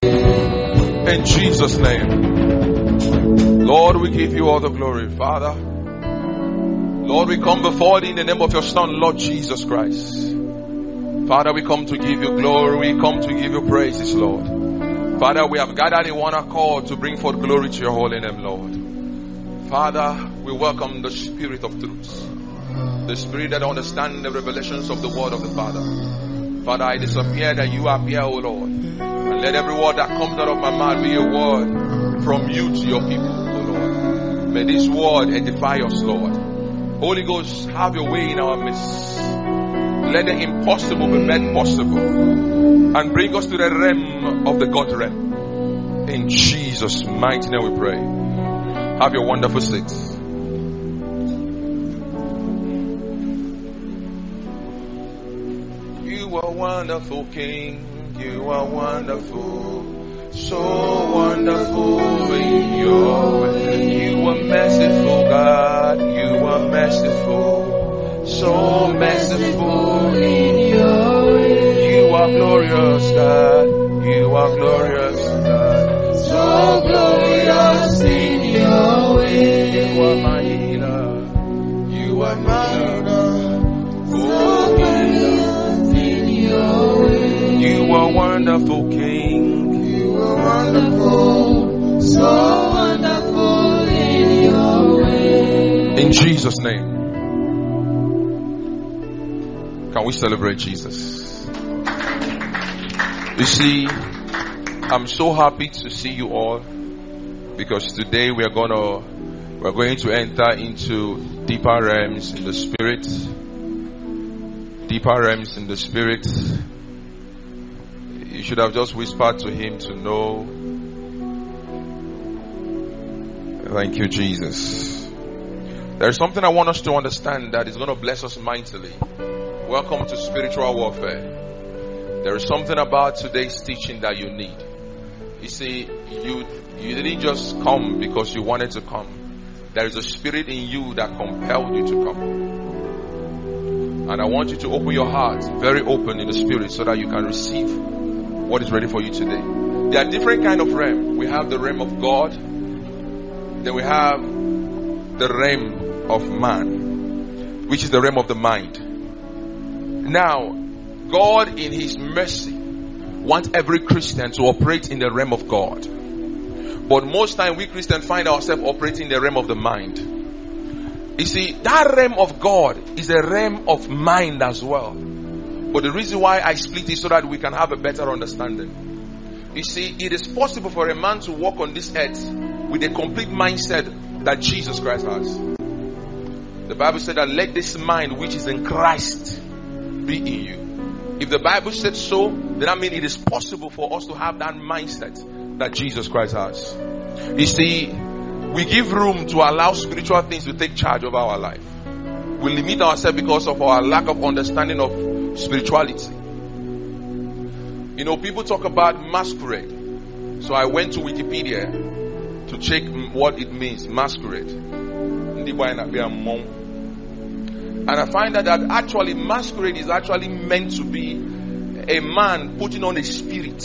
In Jesus' name. Lord, we give you all the glory, Father. Lord, we come before thee in the name of your Son, Lord Jesus Christ. Father, we come to give you glory. We come to give you praises, Lord. Father, we have gathered in one accord to bring forth glory to your holy name, Lord. Father, we welcome the Spirit of truth. The Spirit that understands the revelations of the word of the Father. Father, I disappear that you appear, O Lord. And let every word that comes out of my mouth be a word from you to your people, O Lord. May this word edify us, Lord. Holy Ghost, have your way in our midst. Let the impossible be made possible. And bring us to the realm of the God realm. In Jesus' mighty name we pray. Have your wonderful seats. You are wonderful, King. You are wonderful. So wonderful in your way. You are merciful, God. You are merciful. So merciful in your way. You are glorious, God. You are glorious, God. So glorious in your way. You are my healer. You are my healer. So glorious in your way. You are wonderful, King. You are wonderful. So wonderful in your way. In Jesus' name. Can we celebrate Jesus? You see, I'm so happy to see you all, because today we're going to enter into deeper realms in the Spirit. Deeper realms in the Spirit. You should have just whispered to him to know. Thank you, Jesus. There's something I want us to understand that is going to bless us mightily. Welcome to Spiritual Warfare. There is something about today's teaching that you need. You see, you didn't just come because you wanted to come. There is a spirit in you that compelled you to come. And I want you to open your heart, very open in the Spirit, so that you can receive what is ready for you today. There are different kind of realm. We have the realm of God. Then we have the realm of man, which is the realm of the mind. Now, God in His mercy wants every Christian to operate in the realm of God. But most time we Christians find ourselves operating in the realm of the mind. You see, that realm of God is a realm of mind as well. But the reason why I split is so that we can have a better understanding. You see, it is possible for a man to walk on this earth with a complete mindset that Jesus Christ has. The Bible said that let this mind which is in Christ be in you. If the Bible said so, then that means it is possible for us to have that mindset that Jesus Christ has. You see, we give room to allow spiritual things to take charge of our life. We limit ourselves because of our lack of understanding of spirituality. You know, people talk about masquerade. So I went to Wikipedia to check what it means, masquerade. And I find out that actually masquerade is actually meant to be a man putting on a spirit.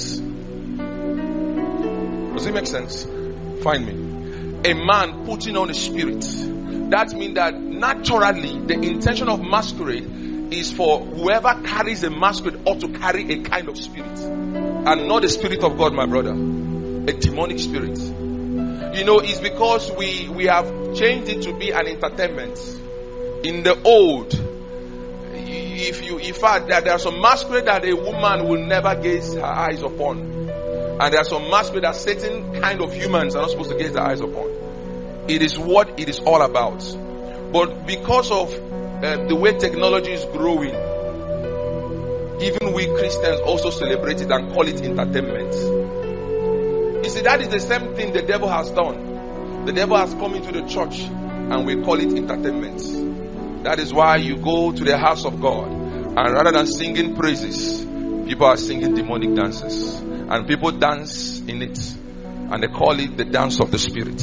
Does it make sense? Find me. A man putting on a spirit. That means that naturally the intention of masquerade is for whoever carries a masquerade ought to carry a kind of spirit. And not the Spirit of God, my brother. A demonic spirit. You know, it's because we have changed it to be an entertainment. In the old, there are some masquerade that a woman will never gaze her eyes upon, and there are some masquerade that certain kind of humans are not supposed to gaze their eyes upon. It is what it is all about. But because of the way technology is growing, even we Christians also celebrate it and call it entertainment. You see, that is the same thing the devil has done. The devil has come into the church and we call it entertainment. That is why you go to the house of God, and rather than singing praises, people are singing demonic dances. And people dance in it. And they call it the dance of the Spirit.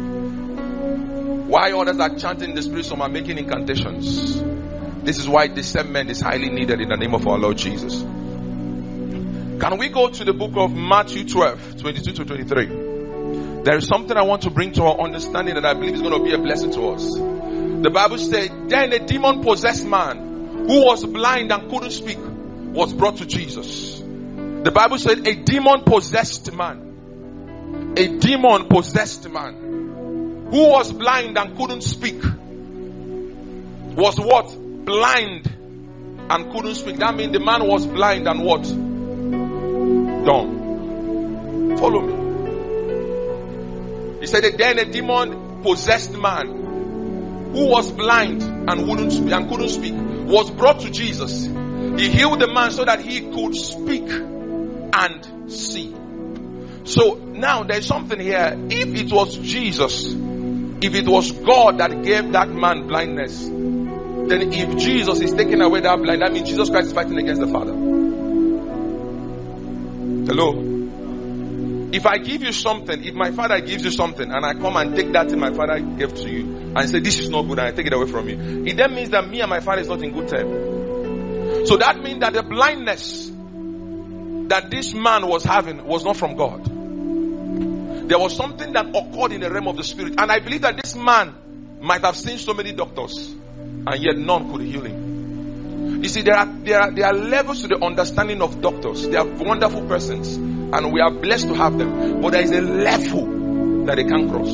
Why others are chanting the Spirit, some are making incantations. This is why discernment is highly needed in the name of our Lord Jesus. Can we go to the book of Matthew 12, 22 to 23? There is something I want to bring to our understanding that I believe is going to be a blessing to us. The Bible said, then a demon-possessed man who was blind and couldn't speak was brought to Jesus. The Bible said a demon-possessed man who was blind and couldn't speak was what? Blind and couldn't speak. That means the man was blind and what? Dumb. Follow me. He said that then a demon-possessed man who was blind and couldn't speak was brought to Jesus. He healed the man so that he could speak and see. So now there's something here. If it was Jesus, if it was God that gave that man blindness, then if Jesus is taking away that blind, that means Jesus Christ is fighting against the Father. Hello? If I give you something, if my father gives you something and I come and take that thing my father gave to you and say this is not good and I take it away from you, it then means that me and my father is not in good terms. So that means that the blindness that this man was having was not from God. There was something that occurred in the realm of the spirit, and I believe that this man might have seen so many doctors and yet none could heal him. You see, there are levels to the understanding of doctors. They are wonderful persons and we are blessed to have them, but there is a level that they can't cross.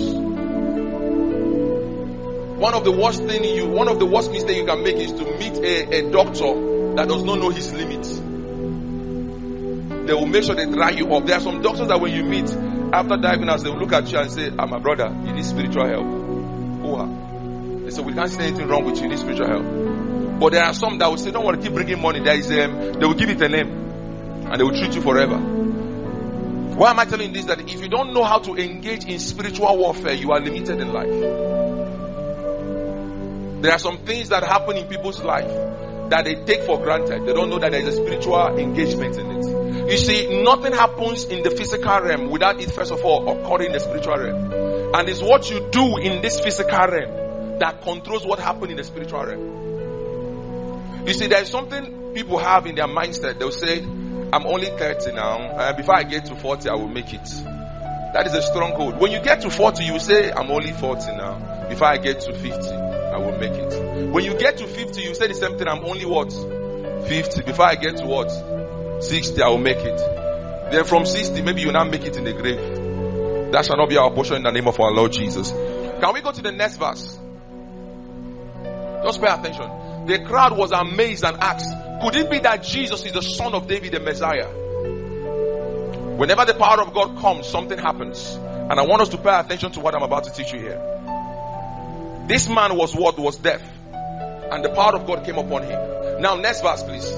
One of the worst mistakes you can make is to meet a doctor that does not know his limits. They will make sure they dry you up. There are some doctors that when you meet, after diagnosis, they will look at you and say, my brother, you need spiritual help. They say, we can't say anything wrong with you, you need spiritual help. But there are some that will say, don't worry, keep bringing money. They will give it a name and they will treat you forever. Why am I telling you this? That if you don't know how to engage in spiritual warfare, you are limited in life. There are some things that happen in people's life that they take for granted. They don't know that there is a spiritual engagement in it. You see, nothing happens in the physical realm without it first of all occurring in the spiritual realm. And it's what you do in this physical realm that controls what happens in the spiritual realm. You see, there is something people have in their mindset. They'll say, I'm only 30 now. Before I get to 40, I will make it. That is a stronghold. When you get to 40, you say, I'm only 40 now. Before I get to 50, I will make it. When you get to 50, you say the same thing. I'm only what? 50. Before I get to what? 60, I will make it. Then from 60, maybe you will not make it in the grave. That shall not be our portion in the name of our Lord Jesus. Can we go to the next verse? Just pay attention. The crowd was amazed and asked, could it be that Jesus is the son of David, the Messiah? Whenever the power of God comes, something happens. And I want us to pay attention to what I'm about to teach you here. This man was what? Was deaf. And the power of God came upon him. Now next verse please.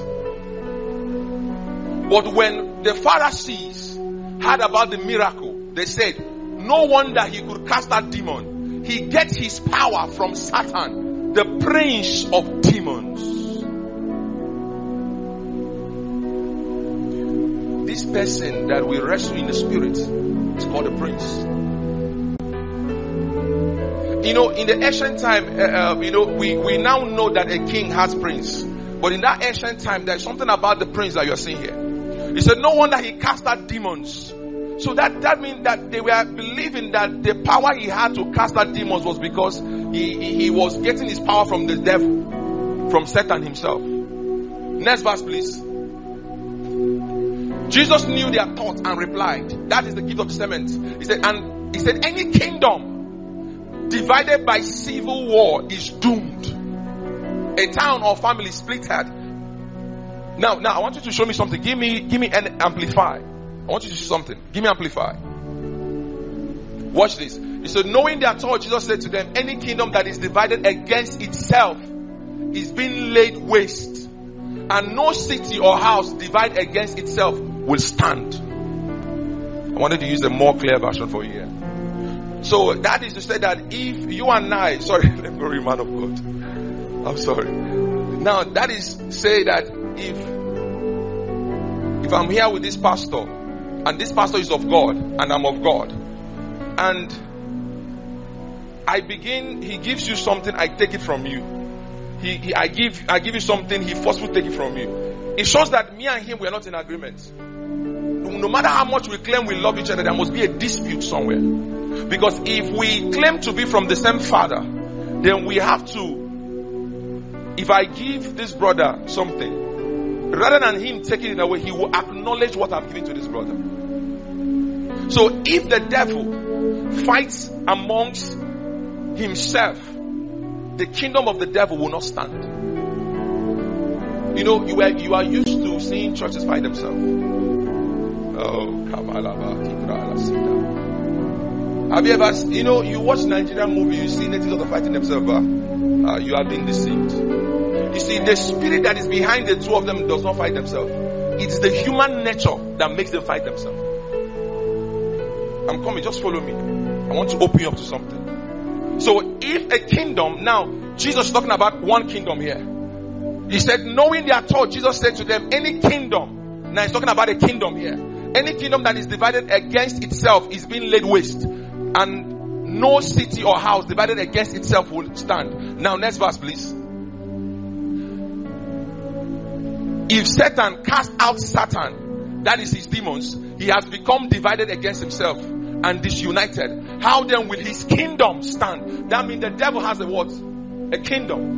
But when the Pharisees heard about the miracle, they said, no wonder he could cast out demon. He gets his power from Satan, the prince of demons. This person that we wrestle in the spirit is called a prince. In the ancient time, we now know that a king has prince. But in that ancient time, there's something about the prince that you're seeing here. He said, no wonder he cast out demons. So that means that they were believing that the power he had to cast out demons was because he was getting his power from the devil, from Satan himself. Next verse, please. Jesus knew their thoughts and replied, that is the gift of discernment. He said, any kingdom divided by civil war is doomed. A town or family splitted. Now, I want you to show me something. Give me an amplify. I want you to see something. Give me amplify. Watch this. He said, knowing their thought, Jesus said to them, any kingdom that is divided against itself is being laid waste. And no city or house divided against itself will stand. I wanted to use a more clear version for you here. So that is to say that if you and I, sorry, let me go, man of God. I'm sorry. Now that is say that if I'm here with this pastor, and this pastor is of God, and I'm of God, and he gives you something, I take it from you. I give you something, he forcefully take it from you. It shows that me and him, we are not in agreement. No matter how much we claim we love each other, there must be a dispute somewhere. Because if we claim to be from the same father, then we have to, if I give this brother something, rather than him taking it away, he will acknowledge what I'm giving to this brother. So if the devil fights amongst himself, the kingdom of the devil will not stand. You know, you are used to seeing churches fight themselves. Oh, have you ever, you watch Nigerian movie, you see natives are fighting themselves, you are being deceived. You see, the spirit that is behind the two of them does not fight themselves. It is the human nature that makes them fight themselves. I'm coming, just follow me. I want to open you up to something. So if a kingdom, now Jesus is talking about one kingdom here. He said, knowing their thought, Jesus said to them, any kingdom, now he's talking about a kingdom here. Any kingdom that is divided against itself is being laid waste. And no city or house divided against itself will stand. Now next verse please. If Satan cast out Satan, that is his demons, he has become divided against himself and disunited. How then will his kingdom stand? That means the devil has a what? A kingdom.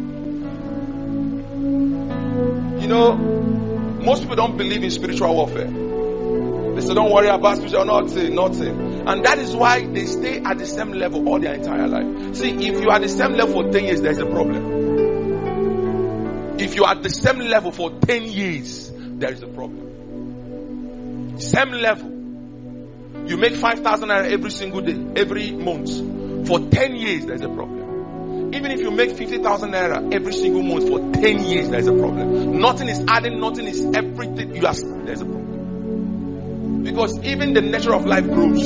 You know, most people don't believe in spiritual warfare. They say, don't worry about spiritual, nothing. And that is why they stay at the same level all their entire life. See, if you are at the same level for 10 years, there's a problem. If you are at the same level for 10 years, there is a problem. Same level. You make 5,000 naira every single day, every month. For 10 years, there's a problem. Even if you make 50,000 naira every single month for 10 years, there's a problem. Nothing is adding, nothing is everything. There's a problem. Because even the nature of life grows.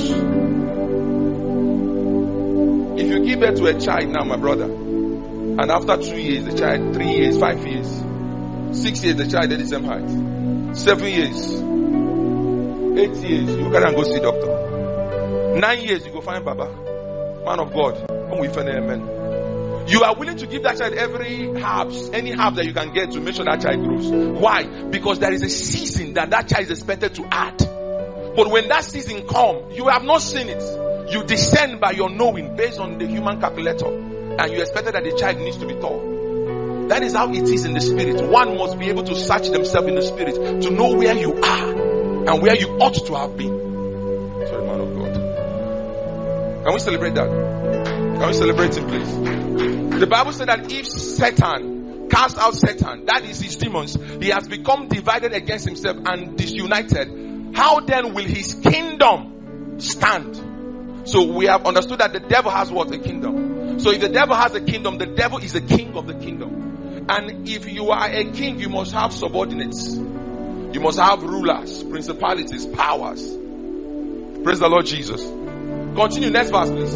If you give birth to a child now, my brother, and after 2 years, the child, 3 years, 5 years, 6 years, the child at the same height, 7 years, 8 years, you can go see doctor. 9 years, you go find Baba, man of God. Amen. You are willing to give that child every herbs, any herb that you can get to make sure that child grows. Why? Because there is a season that child is expected to add. But when that season comes, you have not seen it. You discern by your knowing based on the human calculator. And you expected that the child needs to be tall. That is how it is in the spirit. One must be able to search themselves in the spirit to know where you are and where you ought to have been. Sorry, man of God. Can we celebrate that? Can we celebrate him, please? The Bible said that if Satan cast out Satan, that is his demons, he has become divided against himself and disunited. How then will his kingdom stand? So we have understood that the devil has what? A kingdom. So if the devil has a kingdom, the devil is the king of the kingdom. And if you are a king, you must have subordinates. You must have rulers, principalities, powers. Praise the Lord Jesus. Continue, next verse please.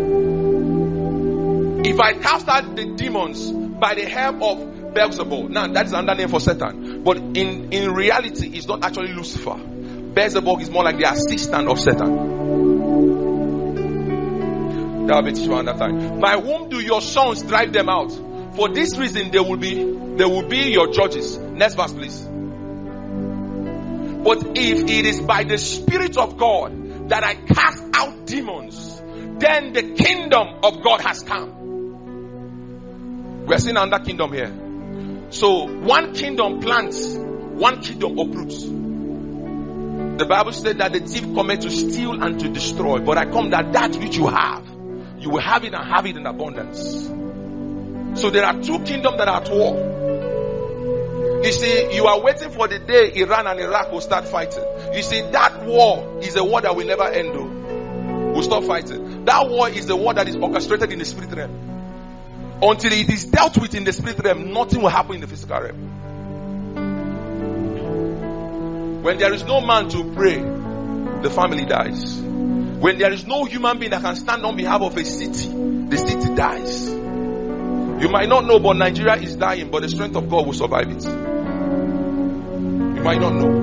If I cast out the demons by the help of Beelzebul, now that is another name for Satan, but in reality it's not actually Lucifer. Beelzebul is more like the assistant of Satan. That will be teaching another time. By whom do your sons drive them out? For this reason they will be your judges. Next verse please. But if it is by the Spirit of God that I cast out demons, then the kingdom of God has come. We are seeing another kingdom here. So one kingdom plants, one kingdom uproots. The Bible said that the thief cometh to steal and to destroy, but I come that which you have, you will have it and have it in abundance. So there are two kingdoms that are at war. You see, you are waiting for the day Iran and Iraq will start fighting. You see, that war is a war that will never end though. We'll stop fighting. That war is the war that is orchestrated in the spirit realm. Until it is dealt with in the spirit realm, nothing will happen in the physical realm. When there is no man to pray, the family dies. When there is no human being that can stand on behalf of a city, the city dies. You might not know, but Nigeria is dying, but the strength of God will survive it. You might not know.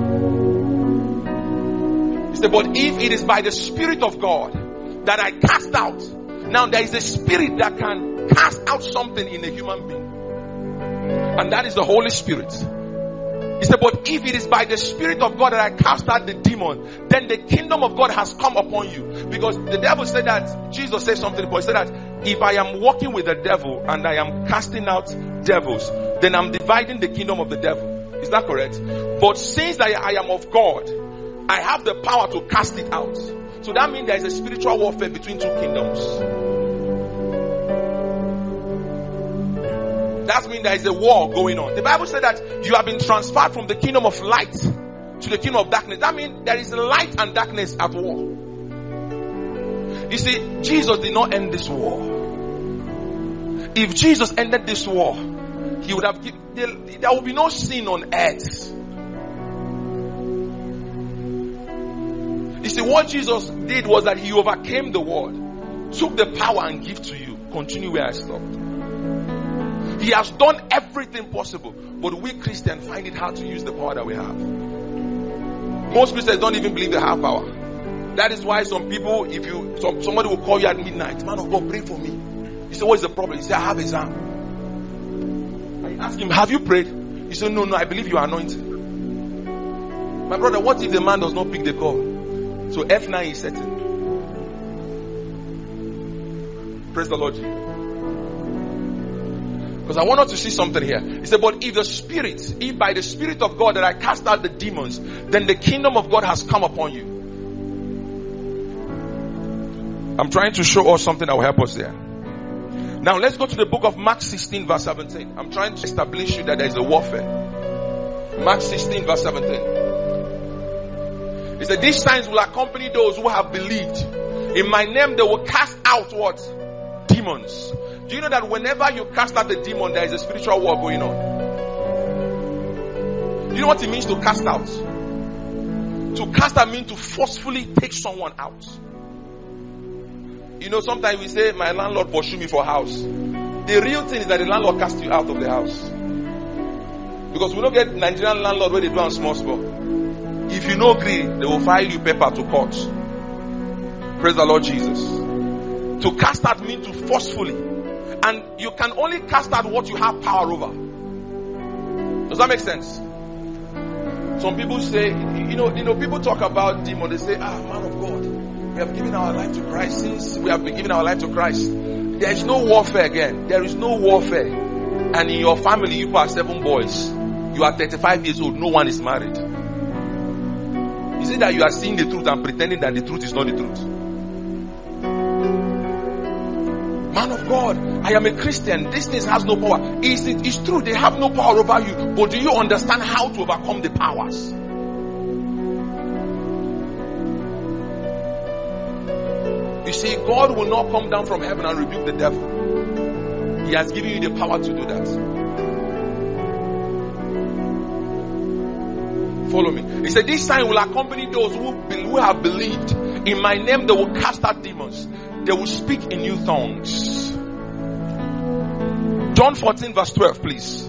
He said, but if it is by the Spirit of God that I cast out, now there is a spirit that can cast out something in a human being, and that is the Holy Spirit. He said, but if it is by the Spirit of God that I cast out the demon, then the kingdom of God has come upon you. Because the devil said that, Jesus said something, but he said that if I am walking with the devil and I am casting out devils, then I'm dividing the kingdom of the devil. Is that correct? But since I am of God, I have the power to cast it out. So that means there is a spiritual warfare between two kingdoms. That means there is a war going on. The Bible said that you have been transferred from the kingdom of light to the kingdom of darkness. That means there is light and darkness at war. You see, Jesus did not end this war. If Jesus ended this war, he would have there would be no sin on earth. You see, what Jesus did was that he overcame the world, took the power and gave to you. Continue where I stopped. He has done everything possible, but we Christians find it hard to use the power that we have. Most Christians don't even believe they have power. That is why some people, if somebody will call you at midnight, man of God, pray for me. You say, what is the problem? You say, I have exam. I ask him, have you prayed? He said, no, I believe you are anointed. My brother, what if the man does not pick the call? So F9 is setting. Praise the Lord. Because I want us to see something here. He said, but if by the Spirit of God that I cast out the demons, then the kingdom of God has come upon you. I'm trying to show us something that will help us there. Now let's go to the book of Mark 16 verse 17. I'm trying to establish you that there is a warfare. Mark 16 verse 17. He said, these signs will accompany those who have believed. In my name they will cast out what? Demons. Do you know that whenever you cast out the demon, there is a spiritual war going on? Do you know what it means to cast out? To cast out means to forcefully take someone out. You know, sometimes we say, my landlord pursue me for house. The real thing is that the landlord casts you out of the house. Because we don't get Nigerian landlord where they do on small. If you no agree, they will file you paper to court. Praise the Lord Jesus. To cast out means to forcefully. And you can only cast out what you have power over. Does that make sense? Some people say, you know, people talk about demon. They say, man of God, we have given our life to Christ. Since we have been giving our life to Christ, there is no warfare again. There is no warfare. And in your family, you have 7 boys. You are 35 years old. No one is married. Is it that you are seeing the truth and pretending that the truth is not the truth? Man of God, I am a Christian. This thing has no power. It's true, they have no power over you. But do you understand how to overcome the powers? You see, God will not come down from heaven and rebuke the devil. He has given you the power to do that. Follow me. He said, this sign will accompany those who have believed. In my name they will cast out demons. They will speak in new tongues. John 14 verse 12, please.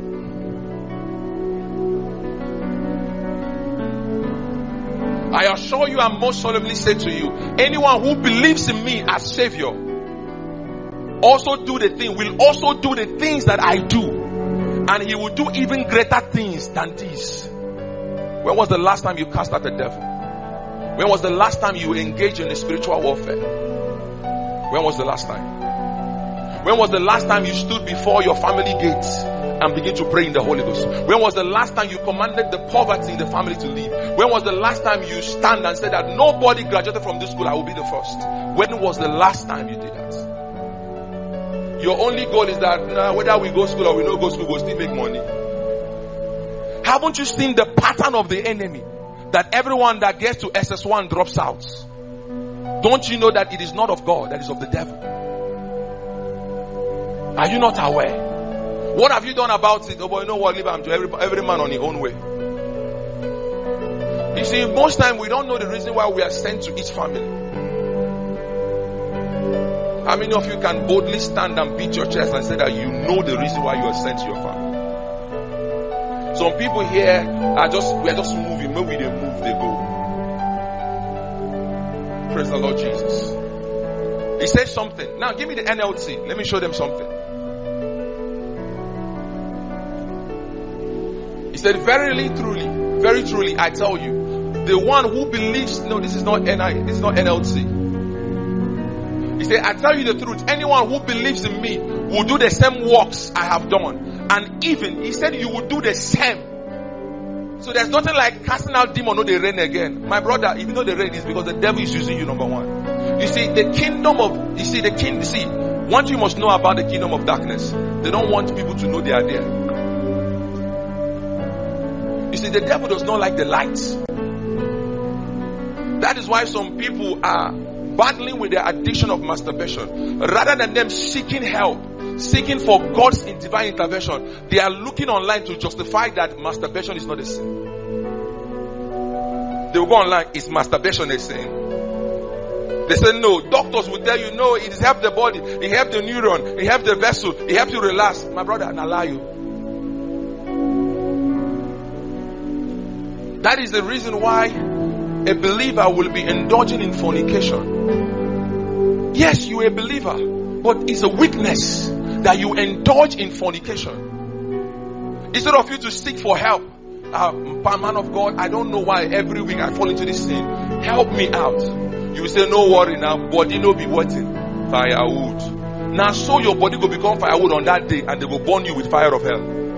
I assure you and most solemnly say to you, anyone who believes in me as Savior will also do the things that I do. And he will do even greater things than these. When was the last time you cast out the devil? When was the last time you engaged in a spiritual warfare? When was the last time? When was the last time you stood before your family gates and began to pray in the Holy Ghost? When was the last time you commanded the poverty in the family to leave? When was the last time you stand and said that nobody graduated from this school, I will be the first? When was the last time you did that? Your only goal is that whether we go school or we don't go school, we'll still make money. Haven't you seen the pattern of the enemy? That everyone that gets to SS1 drops out. Don't you know that it is not of God, that is of the devil? Are you not aware? What have you done about it? Oh boy, you know what? Leave him to every man on his own way. You see, most time we don't know the reason why we are sent to each family. How many of you can boldly stand and beat your chest and say that you know the reason why you are sent to your family? Some people here we are just moving. Maybe they move, they go. Praise the Lord Jesus. He said something. Now give me the NLT. Let me show them something. He said, very truly, I tell you, the one who believes, no, this is not this is not NLT. He said, I tell you the truth, anyone who believes in me will do the same works I have done. And even, he said, you will do the same. So there's nothing like casting out demon, no, they reign again. My brother, even though they reign, is because the devil is using you, number one. You see, one thing you must know about the kingdom of darkness, they don't want people to know they are there. You see, the devil does not like the light. That is why some people are battling with their addiction of masturbation. Rather than them seeking help, seeking for God's divine intervention, they are looking online to justify that masturbation is not a sin. They will go online, is masturbation a sin? They say no. Doctors will tell you no, it helps the body, it helps the neuron, it helps the vessel, it helps you relax. My brother, and allow you. That is the reason why a believer will be indulging in fornication. Yes, you are a believer, but it's a weakness that you indulge in fornication. Instead of you to seek for help, man of God, I don't know why every week I fall into this sin. Help me out. You will say, no worry now, body no be waiting. Firewood. Now so your body will become firewood on that day and they will burn you with fire of hell.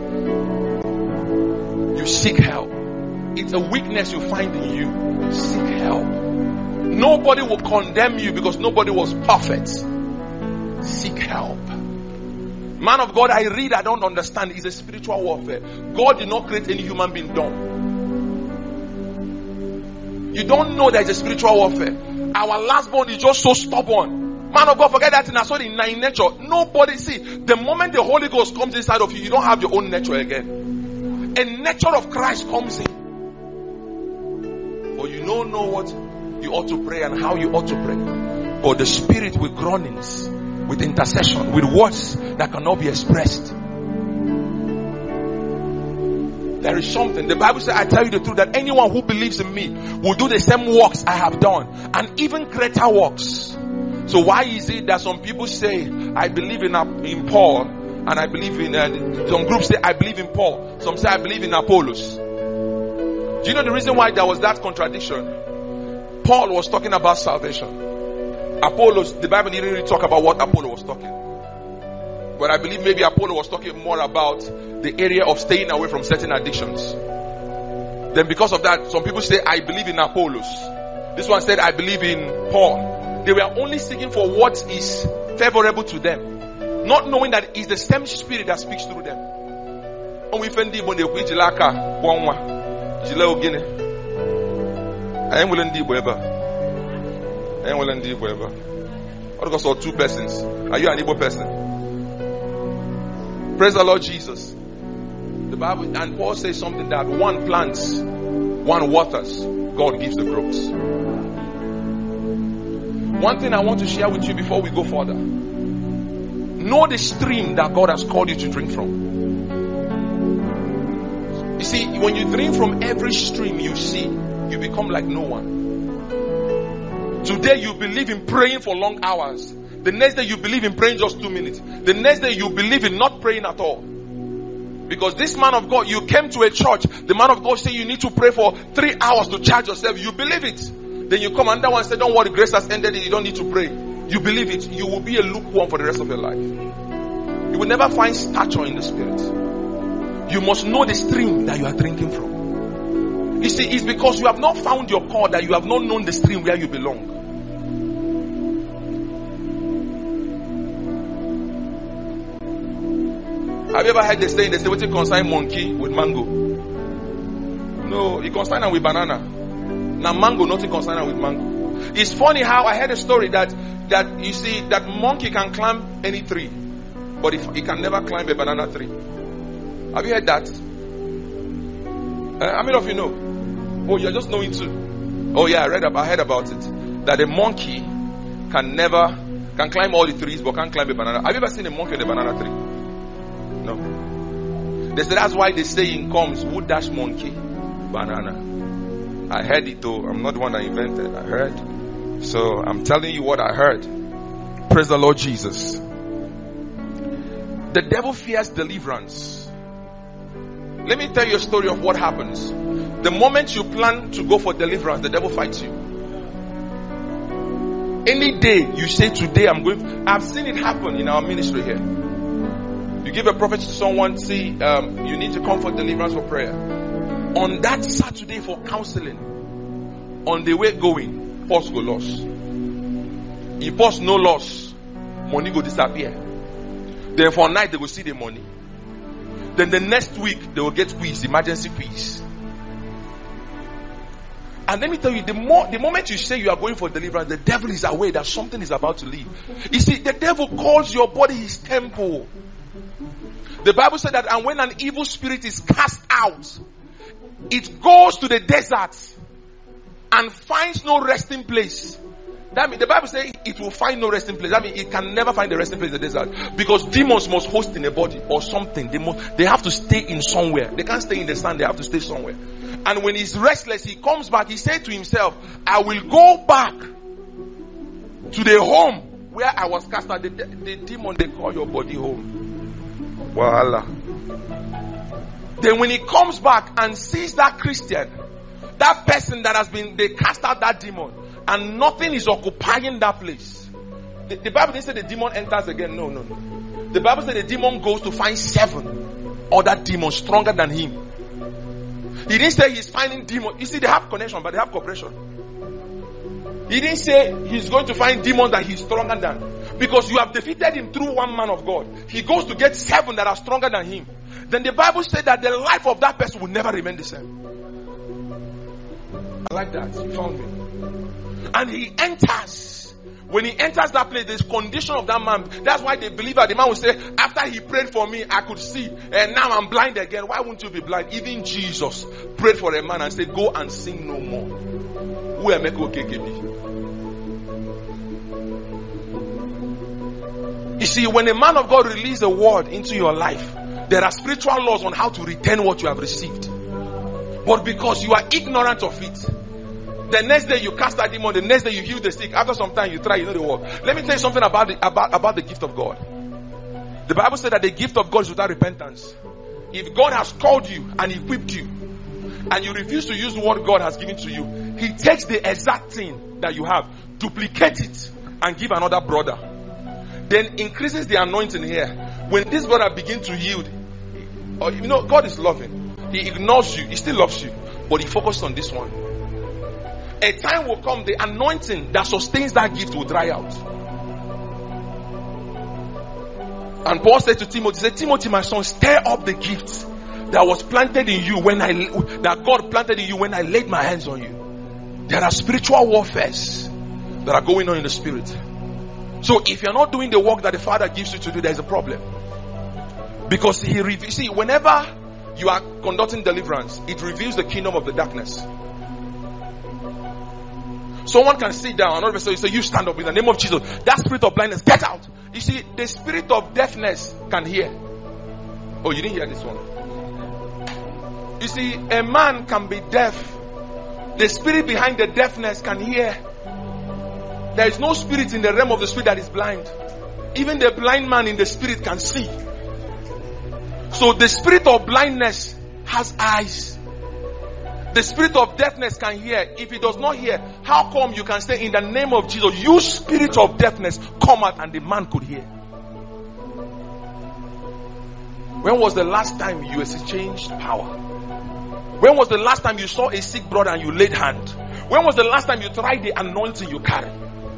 You seek help. It's a weakness you find in you. Seek help. Nobody will condemn you because nobody was perfect. Seek help. Man of God, I read, I don't understand. It's a spiritual warfare. God did not create any human being dumb. You don't know there's a spiritual warfare. Our last born is just so stubborn. Man of God, forget that in nature. Nobody, see, the moment the Holy Ghost comes inside of you, you don't have your own nature again. A nature of Christ comes in. But you don't know what you ought to pray and how you ought to pray. But the Spirit with groanings, with intercession, with words that cannot be expressed. There is something. The Bible says, I tell you the truth, that anyone who believes in me will do the same works I have done, and even greater works. So why is it that some people say, I believe in Paul, and I believe in, some groups say, I believe in Paul. Some say, I believe in Apollos. Do you know the reason why there was that contradiction? Paul was talking about salvation. Apollos, the Bible didn't really talk about what Apollo was talking. But I believe maybe Apollo was talking more about the area of staying away from certain addictions. Then because of that, some people say, I believe in Apollos. This one said, I believe in Paul. They were only seeking for what is favorable to them, not knowing that it's the same Spirit that speaks through them. I ain't willing to What because of two persons? Are you an Igbo person? Praise the Lord Jesus. The Bible and Paul says something that one plants, one waters, God gives the growth. One thing I want to share with you before we go further. Know the stream that God has called you to drink from. You see, when you drink from every stream you see, you become like no one. Today you believe in praying for long hours. The next day you believe in praying just 2 minutes. The next day you believe in not praying at all. Because this man of God, you came to a church, the man of God said you need to pray for 3 hours to charge yourself. You believe it. Then you come and that one said, don't worry, grace has ended, you don't need to pray. You believe it. You will be a lukewarm for the rest of your life. You will never find stature in the Spirit. You must know the stream that you are drinking from. You see, it's because you have not found your core that you have not known the stream where you belong. Have you ever heard the saying, they say, what you consign monkey with mango? No, you consign them with banana. Now mango, nothing consign them with mango. It's funny how I heard a story that you see, that monkey can climb any tree, but if he can never climb a banana tree. Have you heard that? How many of you know? Oh, you're just knowing too. Oh yeah, I heard about it. That a monkey can climb all the trees, but can't climb a banana. Have you ever seen a monkey on a banana tree? No. They say that's why the saying comes, who dash monkey? Banana. I heard it though. I'm not the one that invented. I heard. So I'm telling you what I heard. Praise the Lord Jesus. The devil fears deliverance. Let me tell you a story of what happens. The moment you plan to go for deliverance, the devil fights you. Any day you say, today I'm going, I've seen it happen in our ministry here. You give a prophet to someone, see, you need to come for deliverance or prayer. On that Saturday for counseling, on the way going, purse go loss. If purse no loss, money go disappear. Then for night they will see the money. Then the next week they will get quiz, emergency quiz. And let me tell you, the moment you say you are going for deliverance, the devil is aware that something is about to leave. You see, the devil calls your body his temple. The Bible said that, and when an evil spirit is cast out, it goes to the desert and finds no resting place. That means the Bible says it will find no resting place. That means it can never find a resting place in the desert, because demons must host in a body or something. They have to stay in somewhere. They can't stay in the sun. They have to stay somewhere. And when he's restless, he comes back. He said to himself, I will go back to the home where I was cast out. The demon, they call your body home. Voila. Then when he comes back and sees that Christian, that person that has been, they cast out that demon, and nothing is occupying that place. The Bible didn't say the demon enters again. No. The Bible said the demon goes to find 7 other demons stronger than him. He didn't say he's finding demons. You see, they have connection, but they have cooperation. He didn't say he's going to find demons that he's stronger than. Because you have defeated him through one man of God. He goes to get 7 that are stronger than him. Then the Bible said that the life of that person will never remain the same. I like that. You found me. And he enters. When he enters that place, there's condition of that man. That's why the believer, the man will say, after he prayed for me, I could see, and now I'm blind again. Why won't you be blind? Even Jesus prayed for a man and said, go and sin no more. You see, when a man of God releases a word into your life, there are spiritual laws on how to return what you have received. But because you are ignorant of it, the next day you cast that demon, the next day you heal the sick. After some time you try, you know the word. Let me tell you something about the gift of God. The Bible said that the gift of God is without repentance. If God has called you and equipped you, and you refuse to use what God has given to you, He takes the exact thing that you have, duplicate it, and give another brother. Then increases the anointing here. When this brother begins to yield, you know, God is loving. He ignores you. He still loves you, but He focuses on this one. A time will come, the anointing that sustains that gift will dry out. And Paul said to Timothy, he said, Timothy, my son, stir up the gift that was planted in you that God planted in you when I laid my hands on you. There are spiritual warfares that are going on in the spirit. So if you're not doing the work that the Father gives you to do, there's a problem. Because see, whenever you are conducting deliverance, it reveals the kingdom of the darkness. Someone can sit down, another person say, you stand up in the name of Jesus. That spirit of blindness, get out. You see, the spirit of deafness can hear. Oh, you didn't hear this one. You see, a man can be deaf. The spirit behind the deafness can hear. There is no spirit in the realm of the spirit that is blind. Even the blind man in the spirit can see. So the spirit of blindness has eyes. The spirit of deafness can hear. If it does not hear, how come you can say in the name of Jesus, you spirit of deafness, come out, and the man could hear? When was the last time you exchanged power? When was the last time you saw a sick brother and you laid hand? When was the last time you tried the anointing you carry?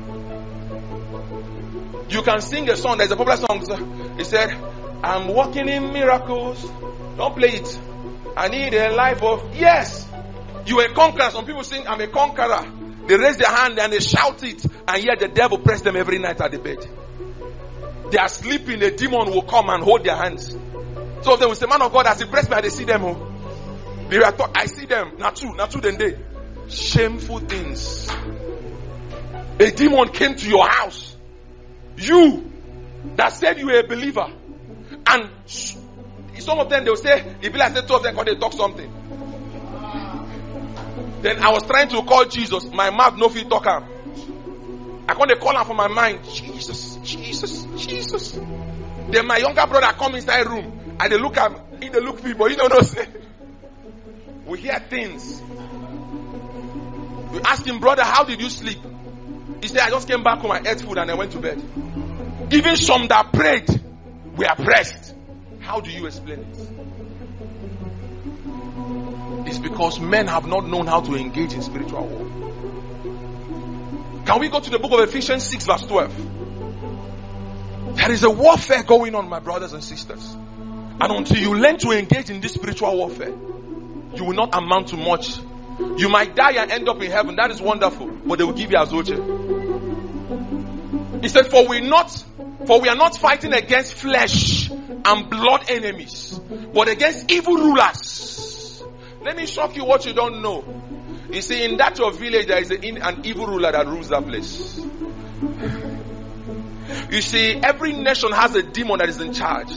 You can sing a song. There's a popular song. It said, I'm walking in miracles. Don't play it. I need a life of... Yes. You are a conqueror. Some people sing, I'm a conqueror. They raise their hand and they shout it. And yet the devil press them every night at the bed. They are sleeping. The demon will come and hold their hands. So they will say, man of God, as he press me, I see them. I see them. Not true then they. Shameful things. A demon came to your house. You that said you were a believer. And some of them, they will say, if I said 2 of them, because they talk something. Then I was trying to call Jesus. My mouth no fit talk him. I can't call him from my mind. Jesus. Then my younger brother come inside room. And they look at him. He they look people. He don't know say. We hear things. We ask him, brother, how did you sleep? He said, I just came back home, I ate food and I went to bed. Even some that prayed were pressed. How do you explain it? It's because men have not known how to engage in spiritual war. Can we go to the book of Ephesians 6 verse 12? There is a warfare going on, my brothers and sisters. And until you learn to engage in this spiritual warfare, you will not amount to much. You might die and end up in heaven. That is wonderful. But they will give you azoche. He said, for we are not fighting against flesh and blood enemies, but against evil rulers. Let me shock you what you don't know. You see, in that your village, there is an evil ruler that rules that place. You see, every nation has a demon that is in charge.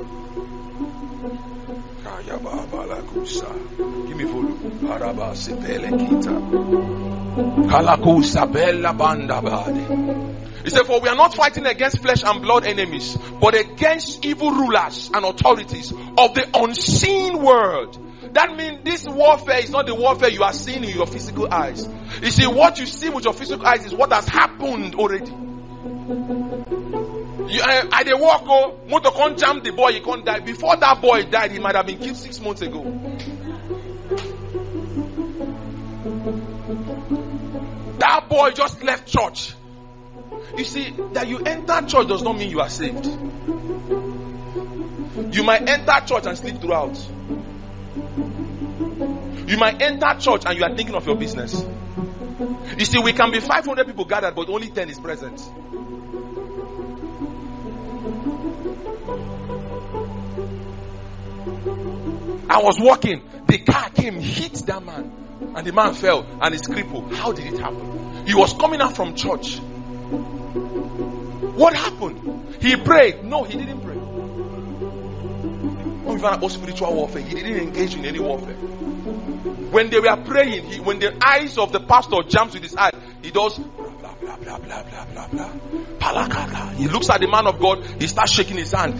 Give me volume. He said, for we are not fighting against flesh and blood enemies, but against evil rulers and authorities of the unseen world. That means this warfare is not the warfare you are seeing in your physical eyes. You see, what you see with your physical eyes is what has happened already. I dey walk, motor can't jam the boy, he can't die. Before that boy died, he might have been killed 6 months ago. That boy just left church. You see, that you enter church does not mean you are saved. You might enter church and sleep throughout. You might enter church and you are thinking of your business. You see, we can be 500 people gathered, but only 10 is present. I was walking, the car came, hit that man, and the man fell and is crippled. How did it happen? He was coming out from church. What happened? He prayed. No, he didn't pray. No, about spiritual warfare. He didn't engage in any warfare. When they were praying, when the eyes of the pastor jumps with his eye, he does blah blah blah blah blah blah blah blah. He looks at the man of God, he starts shaking his hand.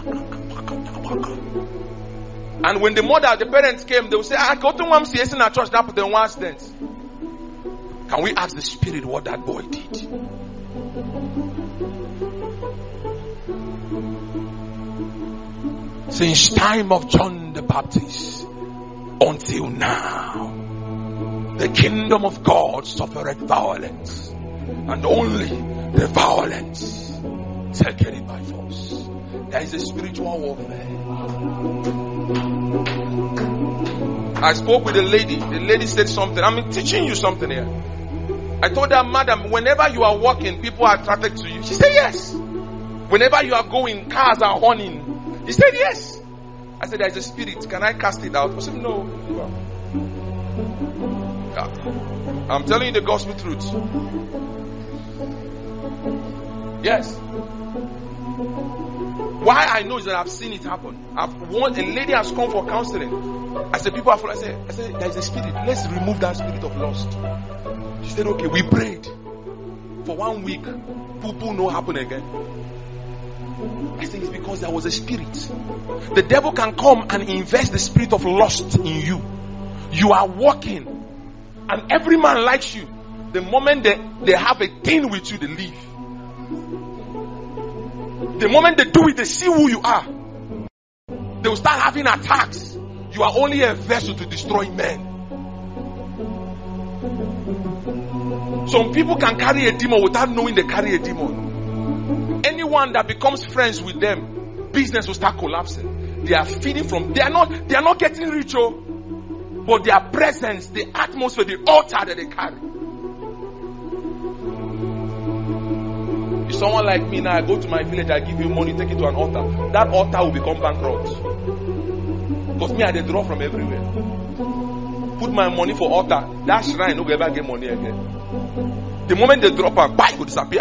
And when the parents came, they will say, I go to one CS in a church that put them one dance. Can we ask the Spirit what that boy did? Since time of John the Baptist until now, the kingdom of God suffereth violence, and only the violent take it by force. There is a spiritual warfare. I spoke with a lady. The lady said something. I'm teaching you something here. I told her, madam, whenever you are walking, people are attracted to you. She said yes. Whenever you are going, cars are horning. He said yes. I said, there is a spirit. Can I cast it out? I said, no. Yeah. I'm telling you the gospel truth. Yes. Why I know is that I've seen it happen. A lady has come for counseling. I said, people are full. I said, there is a spirit. Let's remove that spirit of lust. She said, okay. We prayed for 1 week. Poo no happen again. I think it's because there was a spirit. The devil can come and invest the spirit of lust in you. You are walking, and every man likes you. The moment they have a thing with you, they leave. The moment they do it, they see who you are. They will start having attacks. You are only a vessel to destroy men. Some people can carry a demon without knowing they carry a demon. Anyone that becomes friends with them, business will start collapsing. They are feeding from. They are not getting rich, but their presence, the atmosphere, the altar that they carry. If someone like me now, I go to my village, I give you money, take it to an altar. That altar will become bankrupt. Because me, I dey draw from everywhere. Put my money for altar. That shrine no go ever get money again. The moment they drop her, buy will disappear.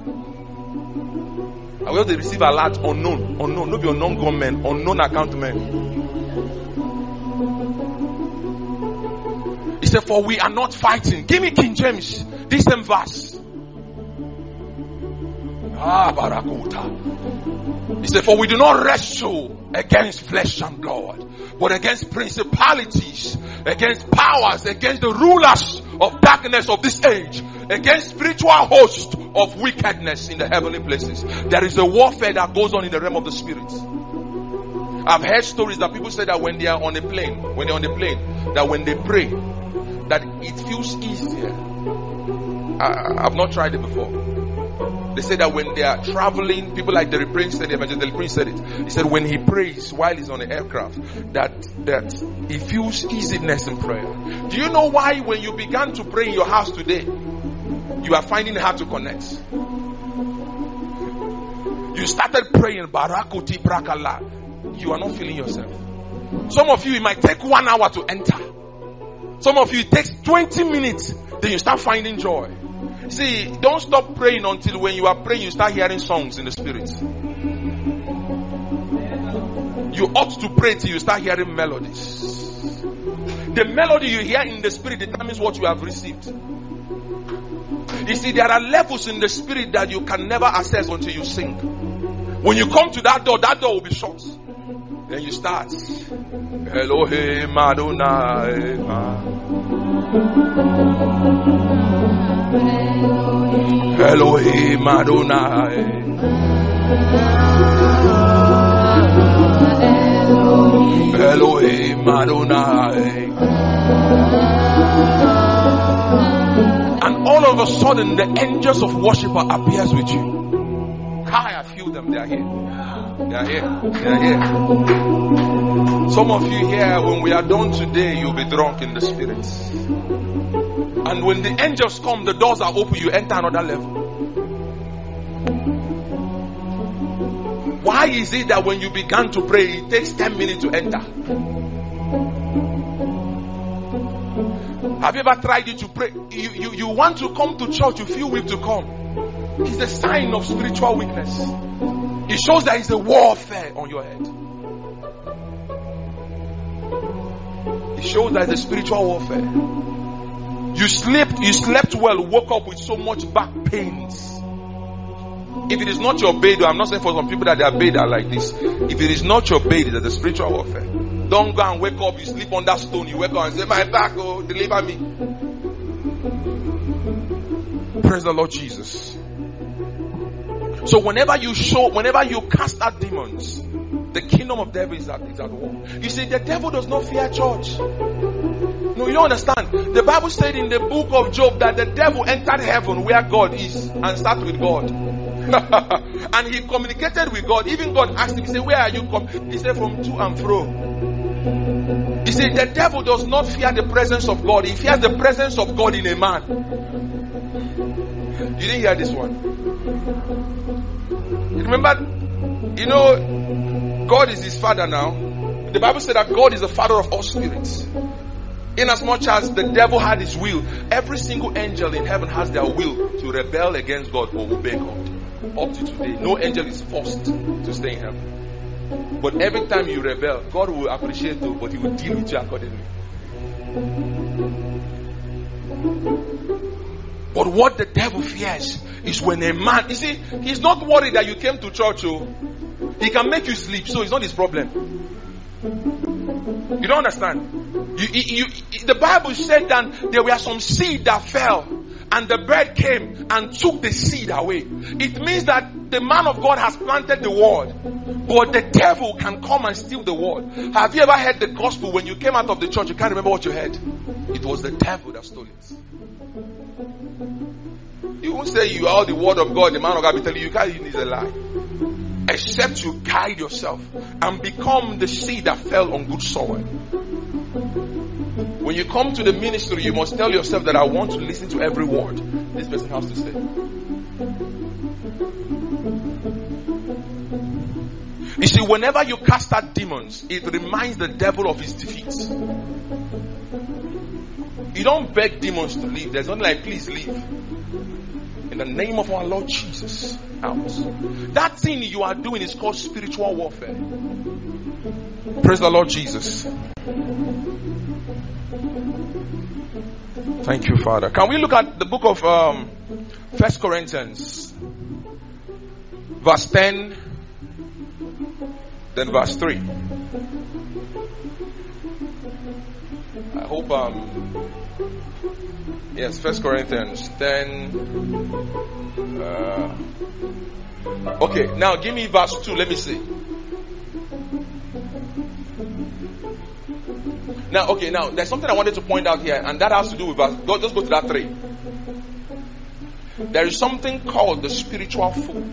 I will receive a lot unknown, no be unknown government, unknown account men. He said, for we are not fighting. Give me King James, this same verse. Barakuta. He said, for we do not wrestle against flesh and blood, but against principalities, against powers, against the rulers of darkness of this age, against spiritual hosts of wickedness in the heavenly places. There is a warfare that goes on in the realm of the spirit. I've heard stories that people say that when they are on a plane, that when they pray, that it feels easier. I've not tried it before. They say that when they are traveling, people like the Prince said, the Prince said it. He said when he prays while he's on the aircraft, that he feels easiness in prayer. Do you know why when you began to pray in your house today, you are finding it hard to connect? You started praying, Barakuti Brakala. You are not feeling yourself. Some of you, it might take 1 hour to enter. Some of you, it takes 20 minutes. Then you start finding joy. See, don't stop praying until when you are praying, you start hearing songs in the spirit. You ought to pray till you start hearing melodies. The melody you hear in the spirit determines what you have received. You see, there are levels in the spirit that you can never access until you sing. When you come to that door will be shut. Then you start. Elohim Adonai. Elohim Adonai. Elohim Adonai. And all of a sudden the angels of worshiper appears with you. I feel them. They are here. They are here. They are here. Some of you here, when we are done today, you'll be drunk in the spirit. And when the angels come, the doors are open, you enter another level. Why is it that when you began to pray, it takes 10 minutes to enter? Have you ever tried it to pray? You want to come to church, you feel weak to come. It's a sign of spiritual weakness. It shows that it's a warfare on your head. It shows that it's a spiritual warfare. You slept well, woke up with so much back pains. If it is not your bed, I'm not saying for some people that their bed are like this. If it is not your bed, it's a spiritual warfare. Don't go and wake up, you sleep on that stone, you wake up and say, my back, oh, deliver me. Praise the Lord Jesus. So whenever you cast out demons, the kingdom of devil is at war. You see, the devil does not fear church. No, you don't understand. The Bible said in the book of Job that the devil entered heaven where God is and sat with God. And he communicated with God. Even God asked him, he said, where are you come? He said, from to and fro. He said, the devil does not fear the presence of God. He fears the presence of God in a man. You didn't hear this one. You remember, God is his father now. The Bible said that God is the father of all spirits. In as much as the devil had his will, every single angel in heaven has their will to rebel against God or obey God. Up to today, no angel is forced to stay in heaven. But every time you rebel, God will appreciate you, but he will deal with you accordingly. But what the devil fears is when a man, you see, he's not worried that you came to church. He can make you sleep, so it's not his problem. You don't understand? The Bible said that there were some seed that fell, and the bird came and took the seed away. It means that the man of God has planted the word, but the devil can come and steal the word. Have you ever heard the gospel? When you came out of the church, you can't remember what you heard. It was the devil that stole it. You won't say you are the word of God. The man of God will tell you can't. It's a lie. Except you guide yourself and become the seed that fell on good soil. When you come to the ministry, you must tell yourself that I want to listen to every word this person has to say. You see, whenever you cast out demons, it reminds the devil of his defeat. You don't beg demons to leave. There's nothing like, please leave. In the name of our Lord Jesus, out. That thing you are doing is called spiritual warfare. Praise the Lord Jesus. Thank you, Father. Can we look at the book of 1 Corinthians, verse 10, then verse 3. I hope yes, 1 Corinthians 10. Okay, now give me verse 2. Let me see. Now, okay, now there's something I wanted to point out here, and that has to do with verse. Just go to that 3. There is something called the spiritual food.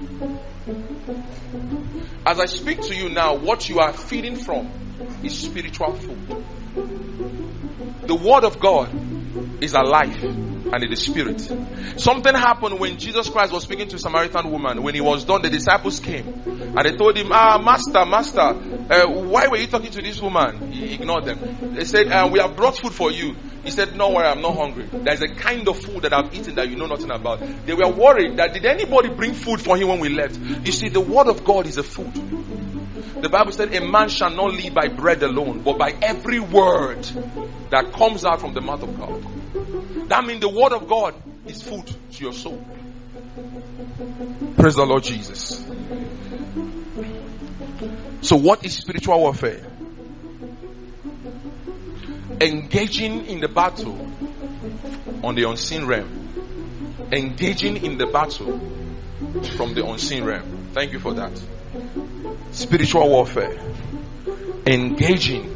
As I speak to you now, what you are feeding from is spiritual food. The word of God is alive and it is spirit. Something happened when Jesus Christ was speaking to a Samaritan woman. When he was done, the disciples came and they told him, Master, why were you talking to this woman? He ignored them. They said, we have brought food for you. He said, no worry, I'm not hungry. There's a kind of food that I've eaten that you know nothing about. They were worried that did anybody bring food for him when we left? You see, the word of God is a food. The Bible said a man shall not live by bread alone, but by every word that comes out from the mouth of God. That means the word of God is food to your soul. Praise the Lord Jesus. So what is spiritual warfare? Engaging in the battle on the unseen realm. Engaging in the battle from the unseen realm. Thank you for that. Spiritual warfare. Engaging.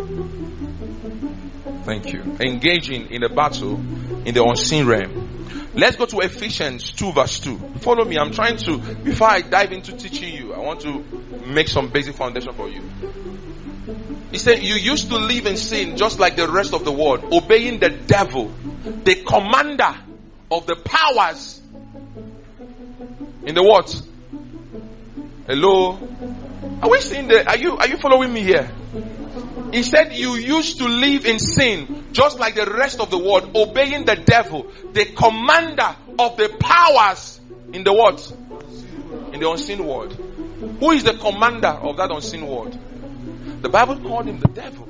Thank you. Engaging in the battle in the unseen realm. Let's go to Ephesians 2 verse 2. Follow me. I'm trying to, before I dive into teaching you, I want to make some basic foundation for you. He said, you used to live in sin just like the rest of the world, obeying the devil, the commander of the powers in the what? Hello? Are we seeing the, are you following me here? He said you used to live in sin just like the rest of the world, obeying the devil, the commander of the powers in the what? In the unseen world. Who is the commander of that unseen world? The Bible called him the devil.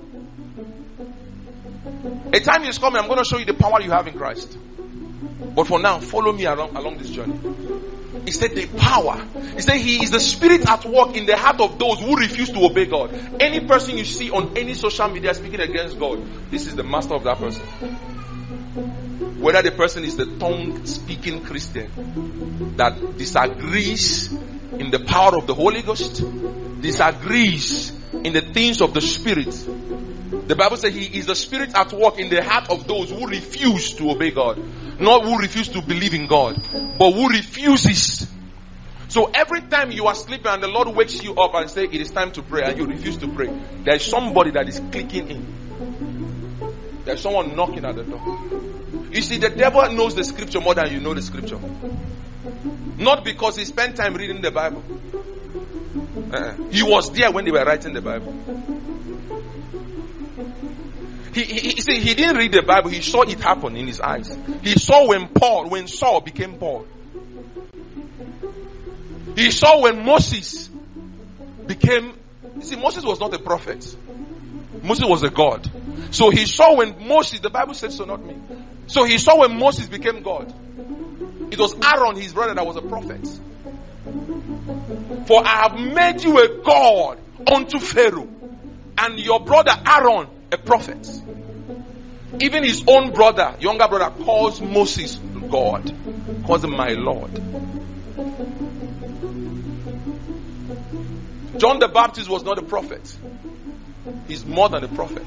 A time is coming, I'm going to show you the power you have in Christ. But for now, follow me along this journey. He said the power. He said he is the spirit at work in the heart of those who refuse to obey God. Any person you see on any social media speaking against God, this is the master of that person. Whether the person is the tongue-speaking Christian that disagrees in the power of the Holy Ghost, disagrees in the things of the Spirit. The Bible says he is the spirit at work in the heart of those who refuse to obey God. Not who refuse to believe in God, but who refuses. So every time you are sleeping and the Lord wakes you up and says it is time to pray and you refuse to pray, there is somebody that is clicking in. There is someone knocking at the door. You see, the devil knows the scripture more than you know the scripture. Not because he spent time reading the Bible. He was there when they were writing the Bible. He didn't read the Bible. He saw it happen in his eyes. He saw when Saul became Paul. He saw when Moses became. You see, Moses was not a prophet. Moses was a God. So he saw when Moses, the Bible said so, not me. So he saw when Moses became God. It was Aaron, his brother, that was a prophet. For I have made you a God unto Pharaoh, and your brother Aaron a prophet. Even his own brother, younger brother, calls Moses God, calls him my Lord. John the Baptist was not a prophet. He's more than a prophet.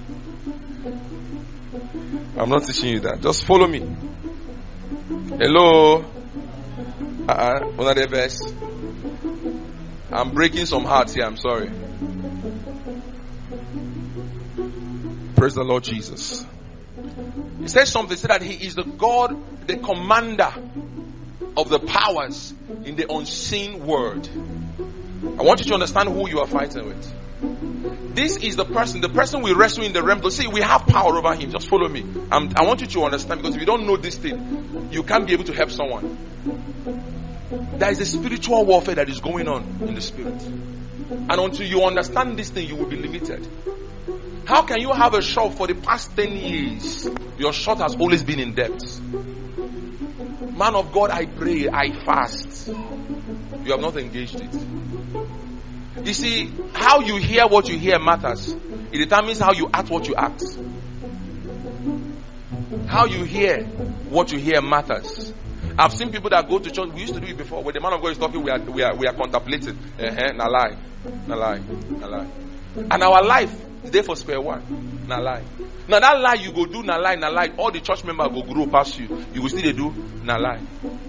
I'm not teaching you that. Just follow me. Hello. Another verse. I'm breaking some hearts here. I'm sorry. Praise the Lord Jesus. He says something. He said that he is the God, the commander of the powers in the unseen world. I want you to understand who you are fighting with. This is the person we wrestle in the realm. See, we have power over him. Just follow me. I want you to understand, because if you don't know this thing, you can't be able to help someone. There is a spiritual warfare that is going on in the spirit. And until you understand this thing, you will be limited. How can you have a shop for the past 10 years? Your shop has always been in debt. Man of God, I pray, I fast. You have not engaged it. You see, how you hear what you hear matters. It determines how you act what you act. How you hear what you hear matters. I've seen people that go to church. We used to do it before. When the man of God is talking, we are contemplating. Na lie. And our life is there for square one. Na lie. Now that lie you go do na lie. All the church members go grow past you. You will still they do na lie.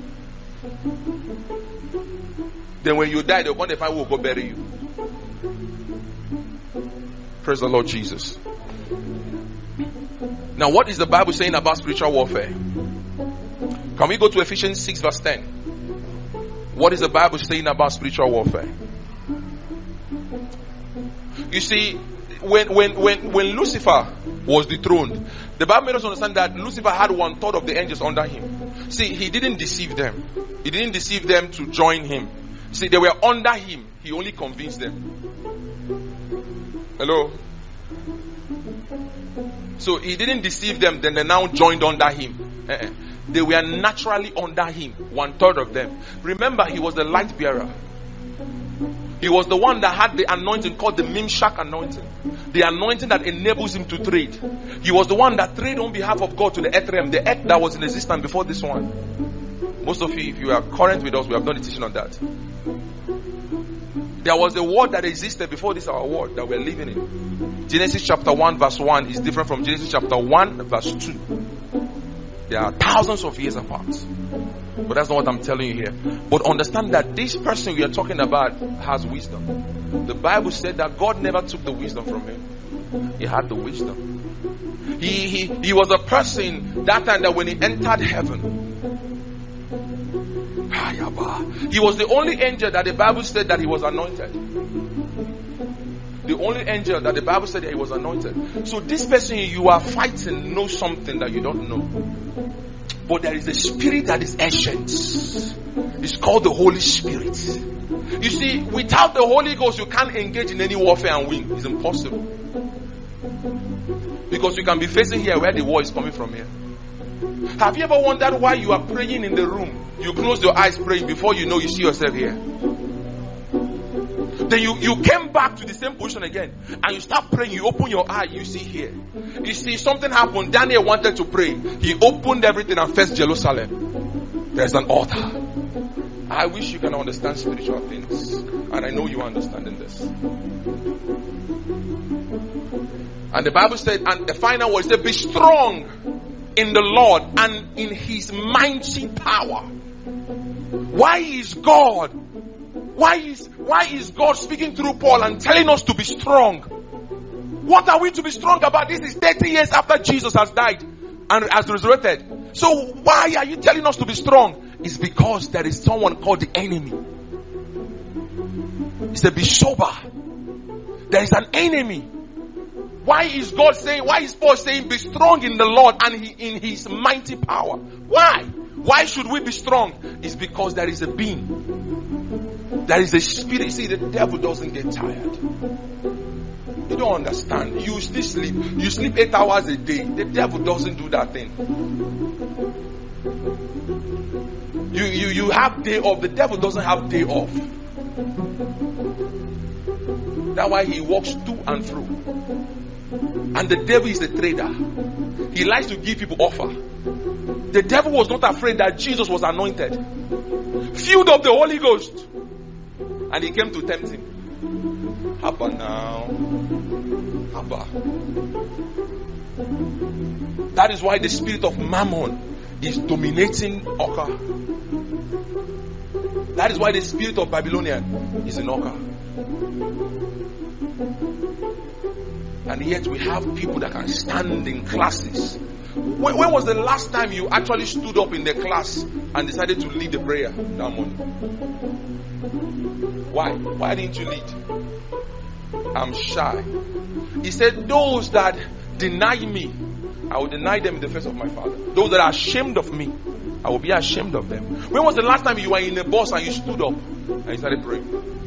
Then when you die, they'll come to find who will go bury you. Praise the Lord Jesus. Now, what is the Bible saying about spiritual warfare? Can we go to Ephesians 6 verse 10? What is the Bible saying about spiritual warfare? You see, when Lucifer was dethroned, the Bible made us understand that Lucifer had 1/3 of the angels under him. See, he didn't deceive them. He didn't deceive them to join him. See, they were under him. He only convinced them. Hello? So he didn't deceive them, then they now joined under him. They were naturally under him, 1/3 of them. Remember, he was the light bearer. He was the one that had the anointing called the Mimshak anointing. The anointing that enables him to trade. He was the one that traded on behalf of God to the earth realm, the earth that was in existence before this one. Most of you, if you are current with us, we have done a teaching on that. There was a world that existed before this our world that we're living in. Genesis chapter 1 verse 1 is different from Genesis chapter 1 verse 2. They are thousands of years apart. But that's not what I'm telling you here. But understand that this person we are talking about has wisdom. The Bible said that God never took the wisdom from him. He had the wisdom. He was a person that time that when he entered heaven, he was the only angel that the Bible said that he was anointed. The only angel that the Bible said that he was anointed. So this person you are fighting knows something that you don't know. But there is a spirit that is ancient. It's called the Holy Spirit. You see, without the Holy Ghost, you can't engage in any warfare and win. It's impossible. Because you can be facing here where the war is coming from here. Have you ever wondered why you are praying in the room? You close your eyes praying, before you know you see yourself here. Then you came back to the same position again. And you start praying, you open your eye, you see here. You see something happened. Daniel wanted to pray. He opened everything and faced Jerusalem. There's an altar. I wish you can understand spiritual things. And I know you are understanding this. And the Bible said, and the final word said, be strong in the Lord and in his mighty power. Why is God speaking through Paul and telling us to be strong? What are we to be strong about? This is 30 years after Jesus has died and has resurrected. So why are you telling us to be strong? It's because there is someone called the enemy. He said, be sober. There is an enemy. Why is Paul saying, be strong in the Lord and in his mighty power? Why? Why should we be strong? It's because there is a being. There is a spirit. See, the devil doesn't get tired. You don't understand. You still sleep. You sleep 8 hours a day. The devil doesn't do that thing. You have day off. The devil doesn't have day off. That's why he walks to and fro. And the devil is a trader. He likes to give people offer. The devil was not afraid that Jesus was anointed, filled of the Holy Ghost, and he came to tempt him. Abba now. Abba. That is why the spirit of Mammon is dominating Oka. That is why the spirit of Babylonian is in Oka. And yet we have people that can stand in classes. When was the last time you actually stood up in the class and decided to lead the prayer that morning? Why? Why didn't you lead? I'm shy. He said, those that deny me, I will deny them in the face of my Father. Those that are ashamed of me, I will be ashamed of them. When was the last time you were in a bus and you stood up and you started praying?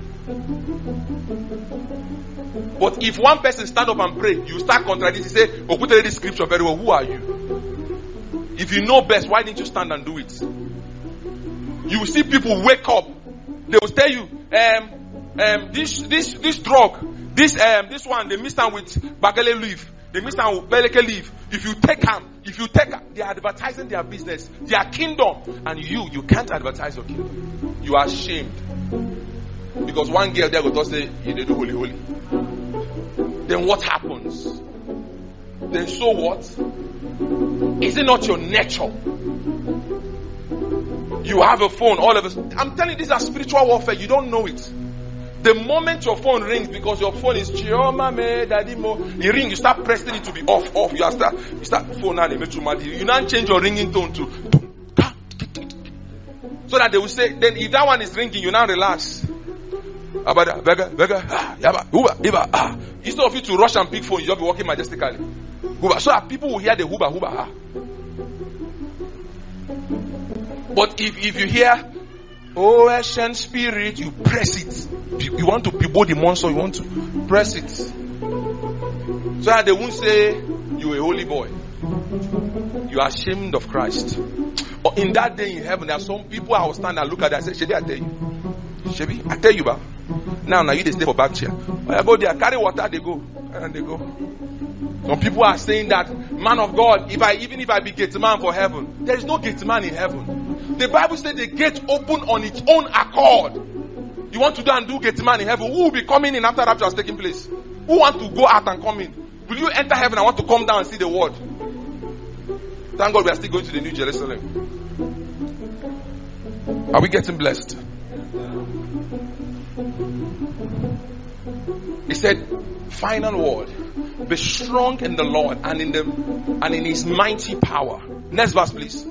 But if one person stand up and pray, you start contradicting, say, oh, put this scripture very well. Who are you? If you know best, why didn't you stand and do it? You will see people wake up. They will tell you, this drug, this one, they mix them with bagele leaf. They mix them with beleke leaf. If you take them, they are advertising their business, their kingdom. And you can't advertise your kingdom. You are ashamed. Because one girl there will just say, you did holy, holy. Then what happens? Then so what? Is it not your nature? You have a phone, all of us. I'm telling you, these are spiritual warfare. You don't know it. The moment your phone rings, because your phone is Chioma me, daddy mo, you ring, you start pressing it to be off. You start phone and you now change your ringing tone to so that they will say, then if that one is ringing, you now relax. Instead of you to rush and pick phone, you just be walking majestically. So that people will hear the huba. But if you hear, oh, ancient spirit, you press it. You want to behold the monster, you want to press it. So that they won't say, you're a holy boy. You are ashamed of Christ. Or in that day in heaven, there are some people I will stand and look at that and say, Shebi, I tell you. Shebi, I tell you, ba. Now you they stay for back chair. When I go there, carry water, they go. And they go. Some people are saying that, man of God, even if I be gate man for heaven, there is no gate man in heaven. The Bible says the gate open on its own accord. You want to go and do gate man in heaven? Who will be coming in after rapture has taken place? Who want to go out and come in? Will you enter heaven and want to come down and see the word? Thank God we are still going to the New Jerusalem. Are we getting blessed? He said, final word, be strong in the Lord and in his mighty power. Next verse, please.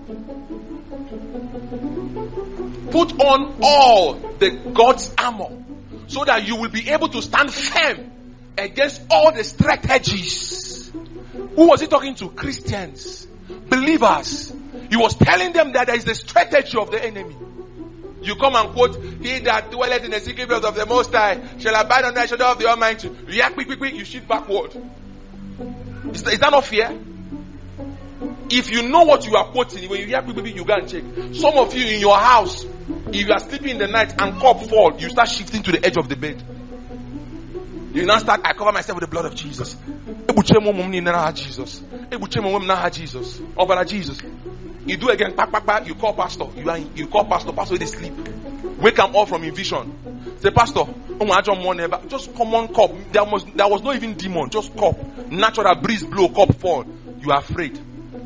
Put on all the God's armor so that you will be able to stand firm against all the strategies. Who was he talking to? Christians, believers. He was telling them that there is the strategy of the enemy. You come and quote, he that dwelleth in the secret place of the Most High shall abide under the shadow of the Almighty. React quick, you shift backward. Is that not fear? If you know what you are quoting, when you react quick, you go and check. Some of you in your house, if you are sleeping in the night and cup fall, you start shifting to the edge of the bed. You now start, I cover myself with the blood of Jesus. Jesus. Over Jesus. You do again, you call pastor. You call pastor they sleep. Wake them up from a vision. Say, pastor, just common cup. There was no even demon, just cup. Natural breeze blow, cup fall. You are afraid.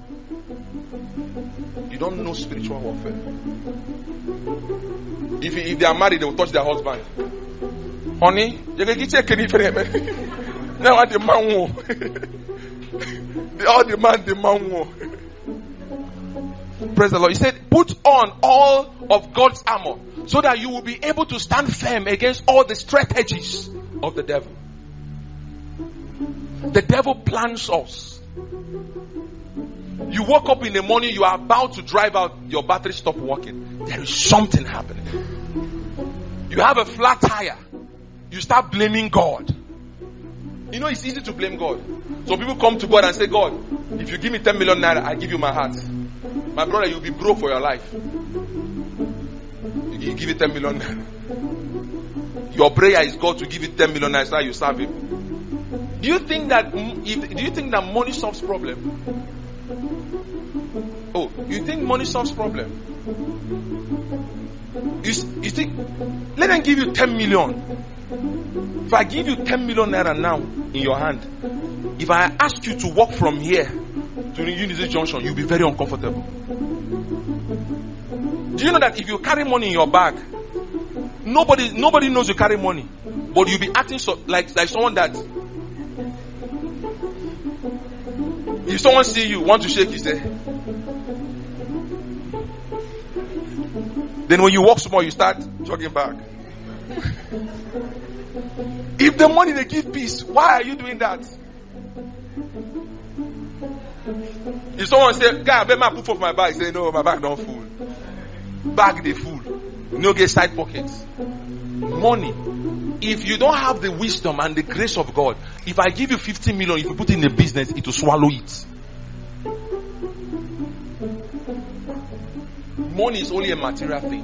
You don't know spiritual warfare. If they are married, they will touch their husband. Honey, you can get now what the man won't. All the man won't. Praise the Lord. He said, put on all of God's armor so that you will be able to stand firm against all the strategies of the devil. The devil plans us. You woke up in the morning, you are about to drive out, your battery stopped working. There is something happening. You have a flat tire. You start blaming God. You know, it's easy to blame God. So people come to God and say, God, if you give me 10 million naira, I give you my heart. My brother, you'll be broke for your life. You give you 10 million naira. Your prayer is God to give you 10 million naira so you serve him. Do you think that money solves problem? Oh, you think money solves problem? You think, let them give you 10 million. If I give you 10 million naira now in your hand, if I ask you to walk from here to Unity Junction, you'll be very uncomfortable. Do you know that if you carry money in your bag, nobody knows you carry money, but you'll be acting like someone that, if someone see you, want to shake his head, then when you walk small, you start jogging back. If the money they give peace, why are you doing that? If someone say, "Guy, I bet my put for my bag," say, "No, my bag don't full." Bag they full. No get side pockets. Money. If you don't have the wisdom and the grace of God, if I give you 50 million, if you put it in a business, it will swallow it. Money is only a material thing.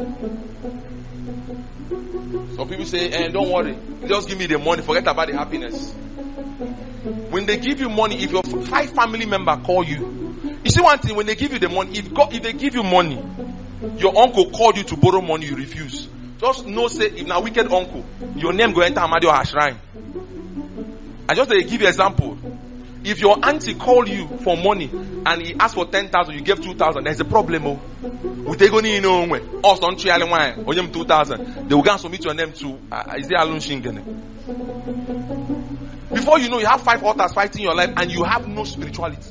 Some people say, don't worry, just give me the money, forget about the happiness. When they give you money, if your 5 family members call you, you see one thing, when they give you the money, if they give you money, your uncle called you to borrow money, you refuse. Just know, say, if now wicked uncle, your name go enter Amadio Shrine. I just give you an example. If your auntie called you for money and he asked for 10,000, you gave 2,000, there's a problem. We take only us on 2,000. They will go and submit your name to is there Alun Shingen? Before you know, you have 5 altars fighting your life and you have no spirituality.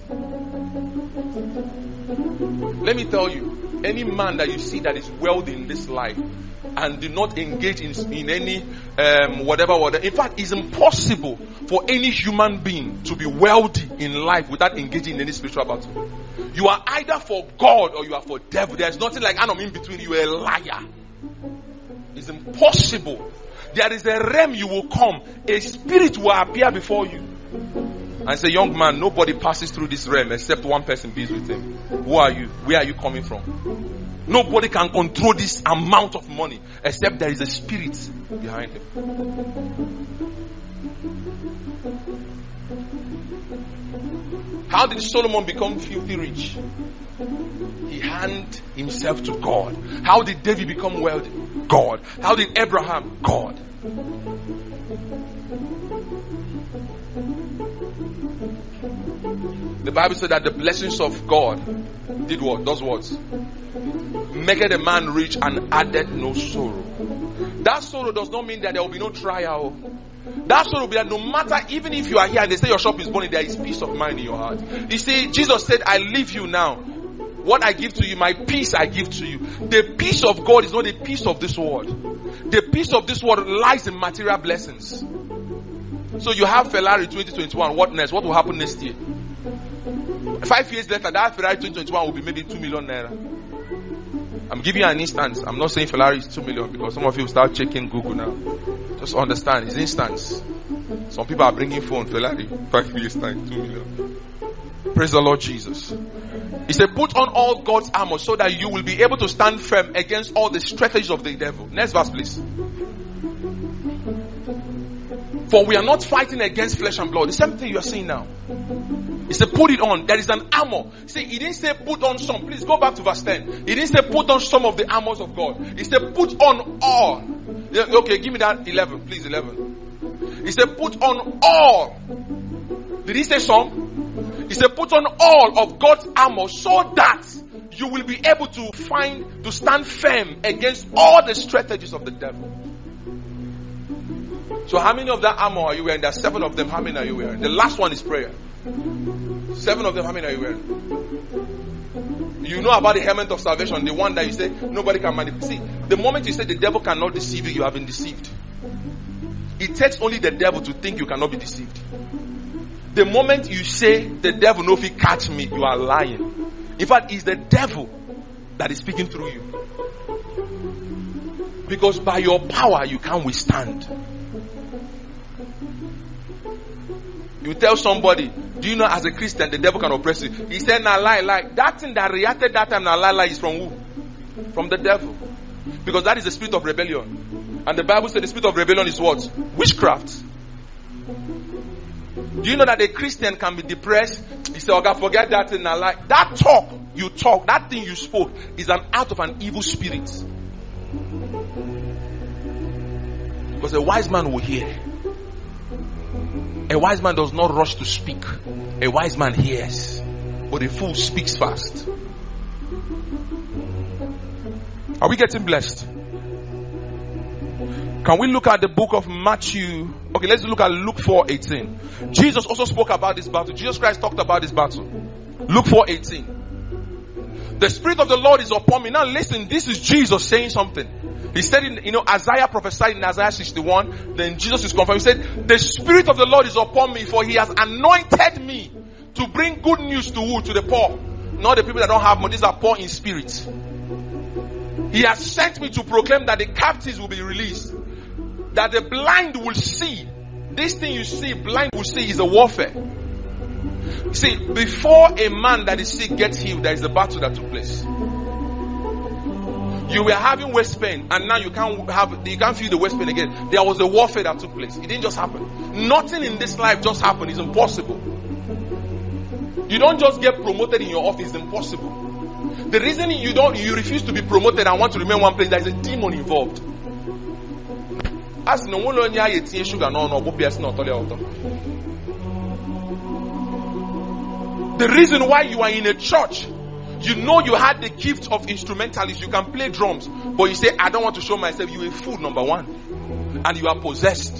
Let me tell you, any man that you see that is wealthy in this life and do not engage in any whatever. In fact, it's impossible for any human being to be wealthy in life without engaging in any spiritual battle. You are either for God or you are for devil. There's nothing like anom in between. You are a liar. It's impossible. There is a realm you will come. A spirit will appear before you and say, young man, nobody passes through this realm except one person be with him. Who are you? Where are you coming from? Nobody can control this amount of money except there is a spirit behind him. How did Solomon become filthy rich? He handed himself to God. How did David become wealthy? God. How did Abraham? God. The Bible said that the blessings of God did what? Does what? Maketh a man rich and added no sorrow. That sorrow does not mean that there will be no trial. That sorrow will be that no matter, even if you are here and they say your shop is burning, there is peace of mind in your heart. You see, Jesus said, I leave you now. What I give to you, my peace I give to you. The peace of God is not the peace of this world. The peace of this world lies in material blessings. So you have Ferrari 2021. What next? What will happen next year? 5 years later, that Ferrari 2021 will be maybe 2 million naira. I'm giving you an instance. I'm not saying Ferrari is 2 million because some of you will start checking Google now. Just understand, it's instance. Some people are bringing phone Ferrari 5 years time, 2 million. Praise the Lord Jesus. He said, put on all God's armor so that you will be able to stand firm against all the strategies of the devil. Next verse, please. For we are not fighting against flesh and blood. The same thing you are seeing now. He said, put it on. There is an armor. See, he didn't say put on some. Please go back to verse 10. He didn't say put on some of the armors of God. He said put on all. Okay, give me that 11. Please, 11. He said put on all. Did he say some? He said put on all of God's armor so that you will be able to stand firm against all the strategies of the devil. So how many of that armor are you wearing? There are 7 of them. How many are you wearing? The last one is prayer. 7 of them. How many are you wearing? You know about the helmet of salvation, the one that you say nobody can manipulate. See, the moment you say the devil cannot deceive you, you have been deceived. It takes only the devil to think you cannot be deceived. The moment you say the devil no fit catch me, you are lying. In fact, it's the devil that is speaking through you. Because by your power you can't withstand. You tell somebody, do you know as a Christian the devil can oppress you? He said, nah, lie. That thing that reacted that time, nah, lie is from who? From the devil. Because that is the spirit of rebellion. And the Bible said the spirit of rebellion is what? Witchcraft. Do you know that a Christian can be depressed? He said, okay, forget that thing, nah, lie. That talk you talk, that thing you spoke is an out of an evil spirit. Because a wise man will hear. A wise man does not rush to speak. A wise man hears. But a fool speaks fast. Are we getting blessed? Can we look at the book of Matthew? Okay, let's look at Luke 4:18. Jesus also spoke about this battle. Jesus Christ talked about this battle. Luke 4:18. The Spirit of the Lord is upon me. Now listen, this is Jesus saying something. He said Isaiah prophesied in Isaiah 61. Then Jesus is confirmed. He said, the Spirit of the Lord is upon me, for He has anointed me to bring good news to who? To the poor. Not the people that don't have money. These are poor in spirit. He has sent me to proclaim that the captives will be released. That the blind will see. This thing you see, blind will see, is a warfare. See, before a man that is sick gets healed, there is a battle that took place. You were having waist pain, and now you can't feel the waist pain again. There was a warfare that took place. It didn't just happen. Nothing in this life just happened. It's impossible. You don't just get promoted in your office. It's impossible. The reason you refuse to be promoted and want to remain one place, there is a demon involved. As no one sugar the reason why you are in a church, you know you had the gift of instrumentalist, you can play drums, but you say, I don't want to show myself. You are a fool, number one, and you are possessed.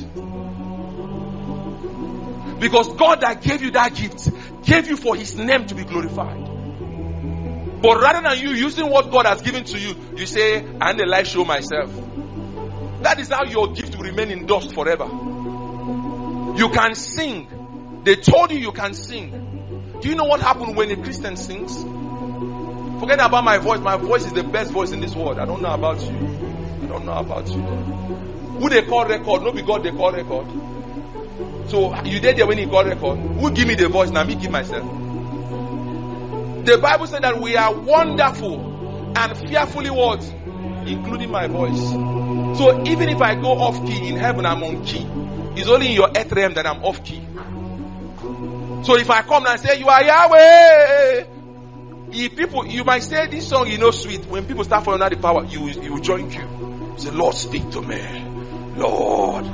Because God that gave you that gift gave you for His name to be glorified. But rather than you using what God has given to you, you say, and the light show myself. That is how your gift will remain in dust forever. You can sing. They told you can sing. Do you know what happened when a Christian sings? Forget about my voice. My voice is the best voice in this world. I don't know about you. I don't know about you. Who they call record? No, be God they call record. So you did there when He called record. Who give me the voice? Now me give myself. The Bible said that we are wonderful and fearfully what? Including my voice. So even if I go off key in heaven, I'm on key. It's only in your earth realm that I'm off key. So if I come and say, you are Yahweh, if people, you might say this song, sweet. When people start following out the power, you will join you. Say, Lord, speak to me. Lord.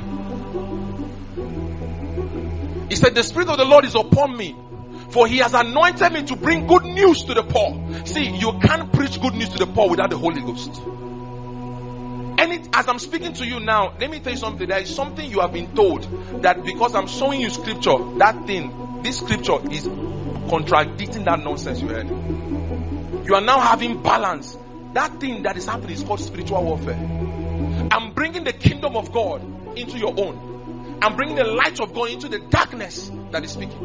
He said, the Spirit of the Lord is upon me, for He has anointed me to bring good news to the poor. See, you can't preach good news to the poor without the Holy Ghost. As I'm speaking to you now, let me tell you something. There is something you have been told that because I'm showing you scripture, this scripture is contradicting that nonsense you heard. You are now having balance. That thing that is happening is called spiritual warfare. I'm bringing the kingdom of God into your own. I'm bringing the light of God into the darkness that is speaking.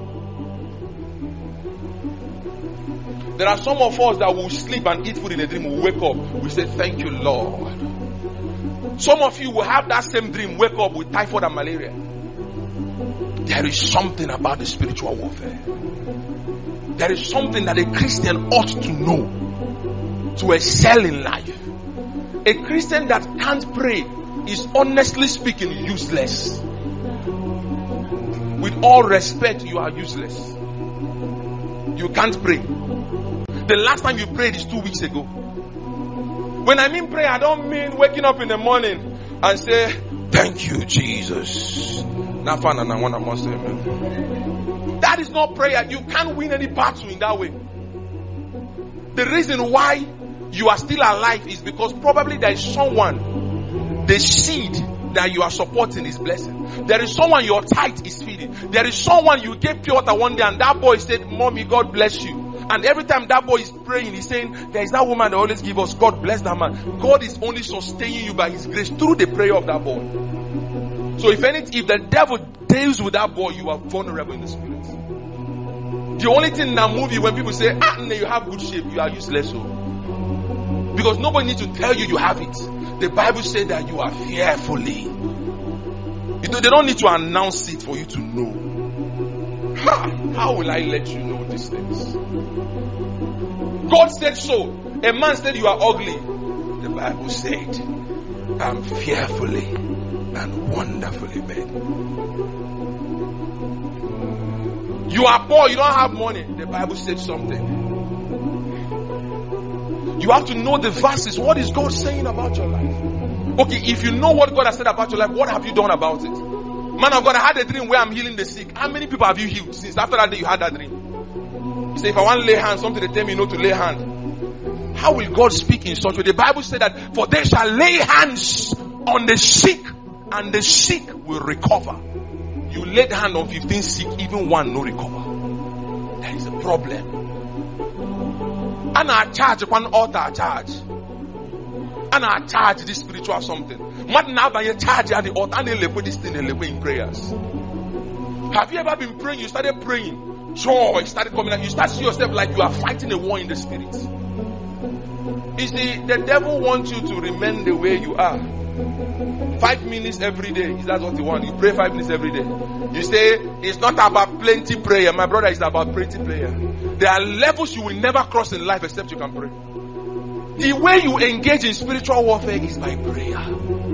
There are some of us that will sleep and eat food in a dream. We'll wake up. We say, thank you, Lord. Some of you will have that same dream, wake up with typhoid and malaria. There is something about the spiritual warfare. There is something that a Christian ought to know to excel in life. A Christian that can't pray is, honestly speaking, useless. With all respect, you are useless. You can't pray. The last time you prayed is 2 weeks ago. When I mean pray, I don't mean waking up in the morning and say, thank you, Jesus. That is not prayer. You can't win any battle in that way. The reason why you are still alive is because probably there is someone, the seed that you are supporting is blessing. There is someone your tithe is feeding. There is someone you gave pure water one day and that boy said, Mommy, God bless you. And every time that boy is praying, he's saying, there is that woman that always gives us, God bless that man. God is only sustaining you by His grace through the prayer of that boy. So if the devil deals with that boy, you are vulnerable in the spirit. The only thing that moves you when people say, you have good shape, you are useless. Because nobody needs to tell you have it. The Bible says that you are fearfully. They don't need to announce it for you to know. How will I let you know these things? God said so. A man said you are ugly. The Bible said, I'm fearfully and wonderfully made. You are poor, you don't have money. The Bible said something. You have to know the verses. What is God saying about your life? Okay, if you know what God has said about your life, what have you done about it? Man of God, I had a dream where I'm healing the sick. How many people have you healed since after that day you had that dream? You say, if I want to lay hands, something they tell me not to lay hand. How will God speak in such a way? The Bible said that, for they shall lay hands on the sick, and the sick will recover. You laid hand on 15 sick, even one no recover. There is a problem. And I charge one altar charge. And I charge this spiritual something. What now that you charge at the altar and they put this thing in prayers? Have you ever been praying? You started praying. Joy started coming out. You start seeing yourself like you are fighting a war in the spirit. You see, the devil wants you to remain the way you are. 5 minutes every day. Is that what you want? You pray 5 minutes every day. You say, it's not about plenty prayer. My brother, it's about plenty prayer. There are levels you will never cross in life except you can pray. The way you engage in spiritual warfare is by prayer.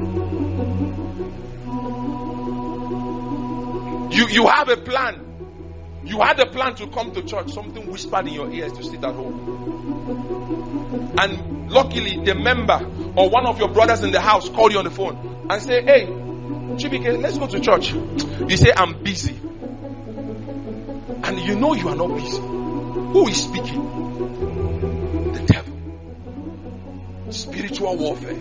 You have a plan. You had a plan to come to church. Something whispered in your ears to sit at home. And luckily, the member or one of your brothers in the house called you on the phone and say, "Hey, Chibike, let's go to church." You say, "I'm busy." And you know you are not busy. Who is speaking? The devil. Spiritual warfare.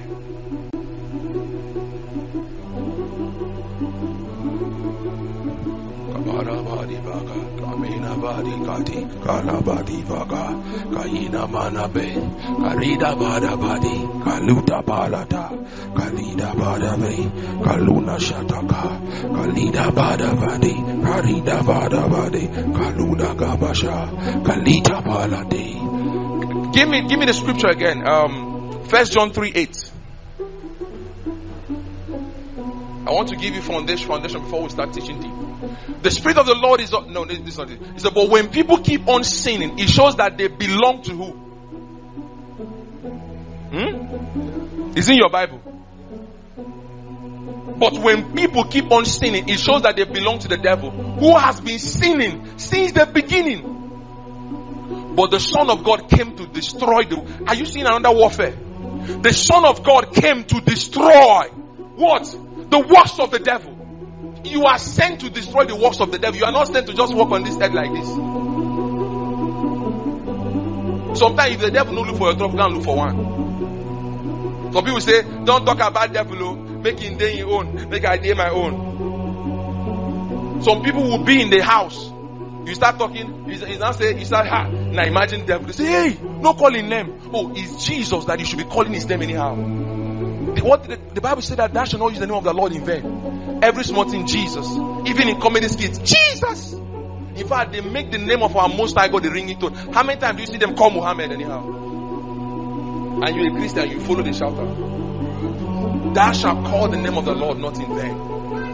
Kaina manabe, karida bada badi, kaluta balata, kalida bada be, kaluna shataka, kalida bada badi, karida bada badi, kaluda gabasha, kalita balade. Give me the scripture again. 1 John 3:8. I want to give you foundation before we start teaching deep. The Spirit of the Lord is not, no, this is not it. It's about when people keep on sinning, it shows that they belong to who? It's in your Bible. But when people keep on sinning, it shows that they belong to the devil, who has been sinning since the beginning. But the Son of God came to destroy the... Are you seeing another warfare? The Son of God came to destroy what? The works of the devil. You are sent to destroy the works of the devil. You are not sent to just walk on this earth like this. Sometimes if the devil don't look for your trouble, go and look for one. Some people say, don't talk about devil, make him day your own, make I day my own. Some people will be in the house. You start talking, you start, now imagine devil. They say, hey, no call his name. Oh, it's Jesus that you should be calling his name anyhow. The Bible said that thou shalt not use the name of the Lord in vain. Every small thing, Jesus. Even in comedy skits, Jesus. In fact, they make the name of our Most High God the ringing tone. How many times do you see them call Muhammad anyhow? And you're a Christian, you follow the shouter. Thou shalt call the name of the Lord not in vain.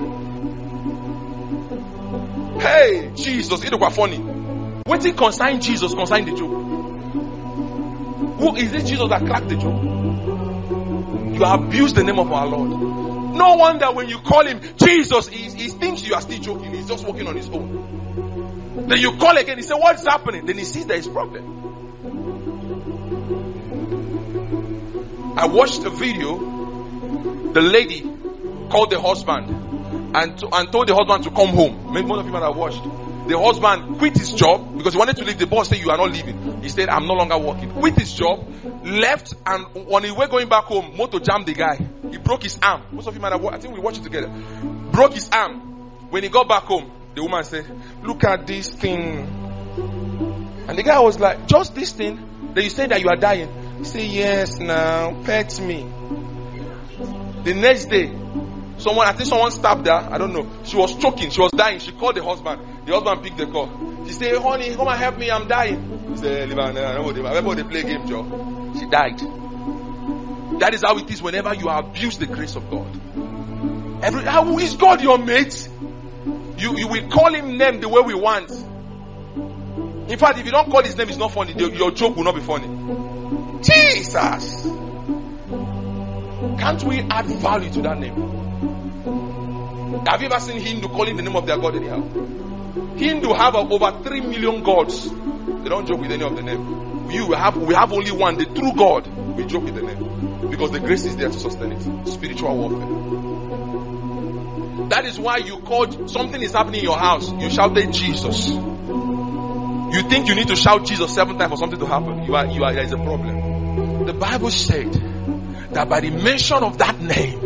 Hey, Jesus, it was funny. What it concern Jesus, concern the joke. Who is it Jesus that cracked the joke? You abuse the name of our Lord. No wonder when you call him Jesus, he thinks you are still joking. He's just working on his own. Then you call again, he says, what's happening? Then he sees there is problem. I watched a video. The lady called the husband and told the husband to come home. Maybe most of you might have watched. The husband quit his job because he wanted to leave. The boss said, you are not leaving. He said, I'm no longer working. Quit his job, left, and on his way going back home, motor jammed the guy. He broke his arm. Most of you might have watched. I think we watched it together. Broke his arm. When he got back home, the woman said, look at this thing. And the guy was like, just this thing? Then you say that you are dying. He said, yes, now, pet me. The next day, I think someone stabbed her. I don't know. She was choking. She was dying. She called the husband. The husband picked the call. She said, honey, come and help me. I'm dying. He said, everybody play game, Joe. She died. That is how it is whenever you abuse the grace of God. How is God your mate? You will call him name the way we want. In fact, if you don't call his name, it's not funny. Your joke will not be funny. Jesus! Can't we add value to that name? Have you ever seen Hindu calling the name of their God anyhow? Hindu have over 3 million gods. They don't joke with any of the name. We have only one, the true God. We joke with the name. Because the grace is there to sustain it. Spiritual warfare. That is why you called, something is happening in your house. You shouted Jesus. You think you need to shout Jesus 7 times for something to happen. There is a problem. The Bible said that by the mention of that name,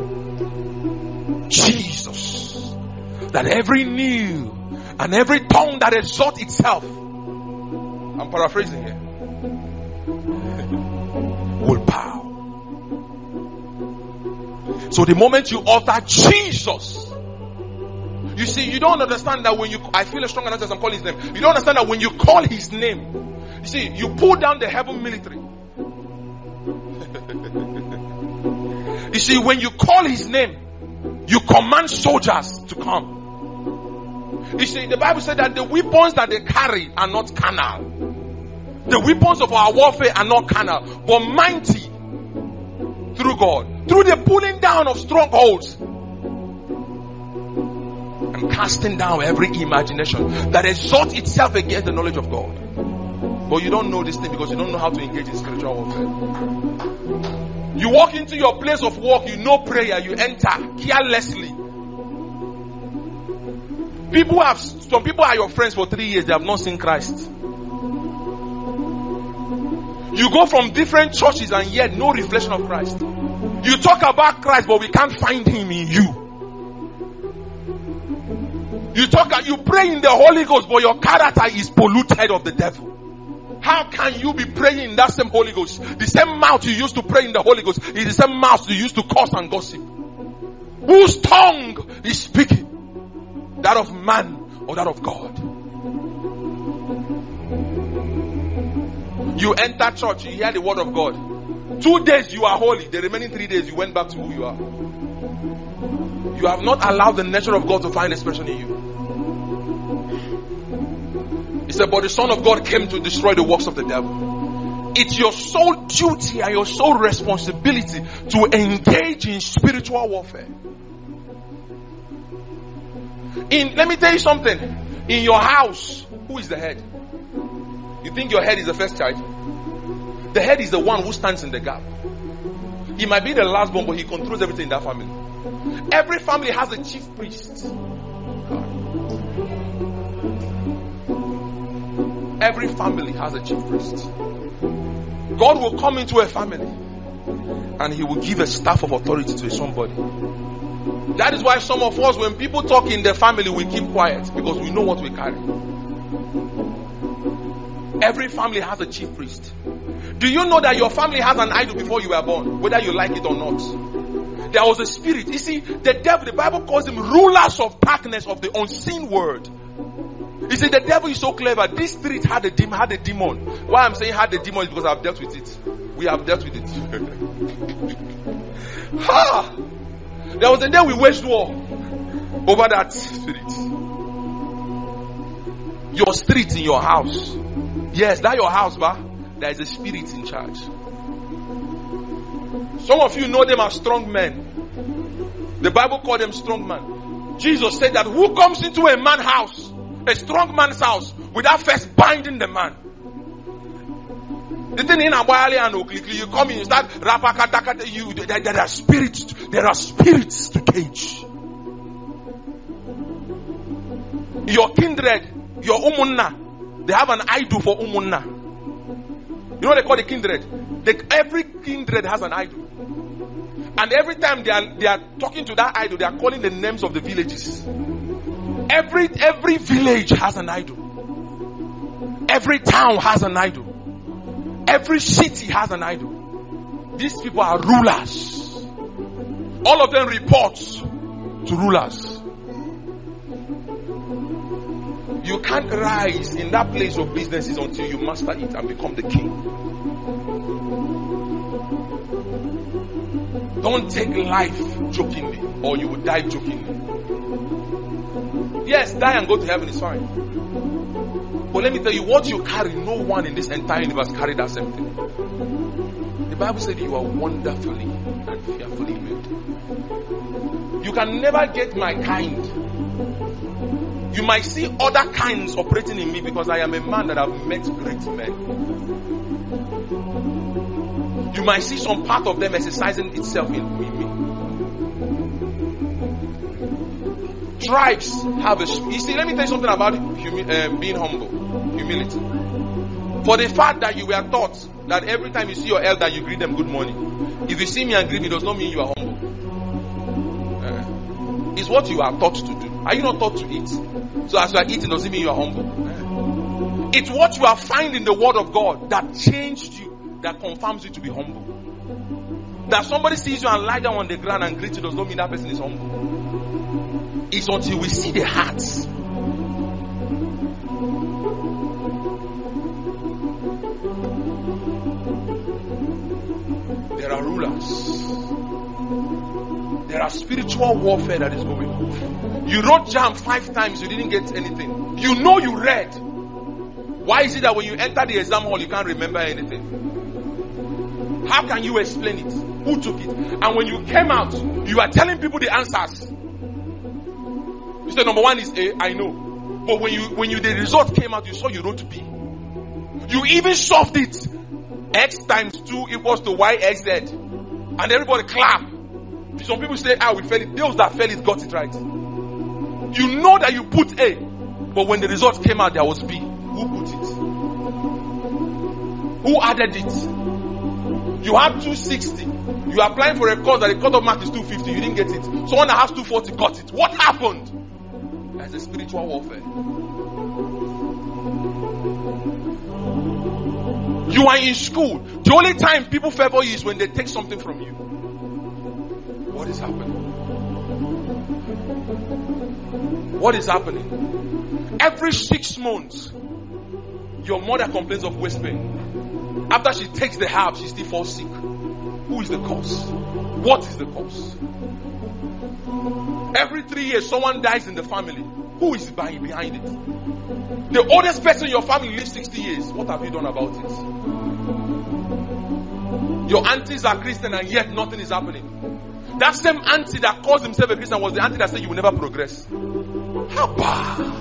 Jesus, that every knee and every tongue that exalts itself, I'm paraphrasing here, will bow. So the moment you utter Jesus, you see, you don't understand that when I feel a strong anointing as I'm calling his name. You don't understand that when you call his name, you see, you pull down the heaven military. You see, when you call his name, you command soldiers to come. You see, the Bible said that the weapons that they carry are not carnal. The weapons of our warfare are not carnal, but mighty through God, through the pulling down of strongholds and casting down every imagination that exalts itself against the knowledge of God. But you don't know this thing because you don't know how to engage in spiritual warfare. You walk into your place of work, you know prayer, you enter carelessly. Some people are your friends for 3 years, they have not seen Christ. You go from different churches and yet no reflection of Christ. You talk about Christ, but we can't find him in you. You pray in the Holy Ghost, but your character is polluted of the devil. How can you be praying in that same Holy Ghost? The same mouth you used to pray in the Holy Ghost is the same mouth you used to curse and gossip. Whose tongue is speaking? That of man or that of God? You enter church, you hear the word of God. 2 days you are holy. The remaining 3 days you went back to who you are. You have not allowed the nature of God to find expression in you. He said, but the Son of God came to destroy the works of the devil. It's your sole duty and your sole responsibility to engage in spiritual warfare. Let me tell you something. In your house, who is the head? You think your head is the first child? The head is the one who stands in the gap. He might be the last born, but he controls everything in that family. Every family has a chief priest. Every family has a chief priest. God will come into a family and he will give a staff of authority to somebody. That is why some of us, when people talk in the family, we keep quiet because we know what we carry. Every family has a chief priest. Do you know that your family has an idol before you were born, whether you like it or not? There was a spirit. You see, the devil, the Bible calls him rulers of darkness of the unseen world. You see, the devil is so clever. This spirit had a demon. Why I'm saying had a demon is because I've dealt with it. We have dealt with it. There was a day we waged war over that spirit. Your street in your house. Yes, that's your house, but there is a spirit in charge. Some of you know them as strong men. The Bible called them strong men. Jesus said that who comes into a man's house, a strong man's house, without first binding the man. The thing in Abwali and Okliki, you come in, you start rapakatakata, there are spirits to cage. Your kindred, your umunna, they have an idol for umunna. You know what they call the kindred? Every kindred has an idol. And every time they are talking to that idol, they are calling the names of the villages. Every village has an idol. Every town has an idol. Every city has an idol. These people are rulers. All of them report to rulers. You can't rise in that place of businesses until you master it and become the king. Don't take life jokingly or you will die jokingly. Yes, die and go to heaven is fine. But let me tell you, what you carry, no one in this entire universe carry that same thing. The Bible said you are wonderfully and fearfully made. You can never get my kind. You might see other kinds operating in me because I am a man that have met great men. You might see some part of them exercising itself in me. Tribes have a... You see, let me tell you something about being humble. Humility. For the fact that you were taught that every time you see your elder, you greet them good morning. If you see me and greet me, it does not mean you are humble. It's what you are taught to do. Are you not taught to eat? So as you are eating, doesn't mean you are humble. It's what you are finding in the word of God that changed you, that confirms you to be humble. That somebody sees you and lie down on the ground and greet you does not mean that person is humble. It's until we see the hearts. There are rulers. There are spiritual warfare that is going on. You wrote JAMB 5 times, you didn't get anything. You know you read. Why is it that when you enter the exam hall, you can't remember anything? How can you explain it? Who took it? And when you came out, you are telling people the answers. You said number 1 is A, I know. But when the result came out, you saw you wrote B. You even solved it. X times 2 equals to YXZ. And everybody clap. Some people say, we failed it. Those that failed it got it right. You know that you put A. But when the result came out, there was B. Who put it? Who added it? You have 260. You are applying for a course that the cutoff mark is 250. You didn't get it. Someone that has 240 got it. What happened? That's a spiritual warfare. You are in school. The only time people favor you is when they take something from you. What is happening? What is happening? Every 6 months, your mother complains of waist pain. After she takes the herb, she still falls sick. Who is the cause? What is the cause? Every 3 years, someone dies in the family. Who is behind it? The oldest person in your family lives 60 years. What have you done about it? Your aunties are Christian and yet nothing is happening. That same auntie that calls himself a Christian was the auntie that said you will never progress. How bad?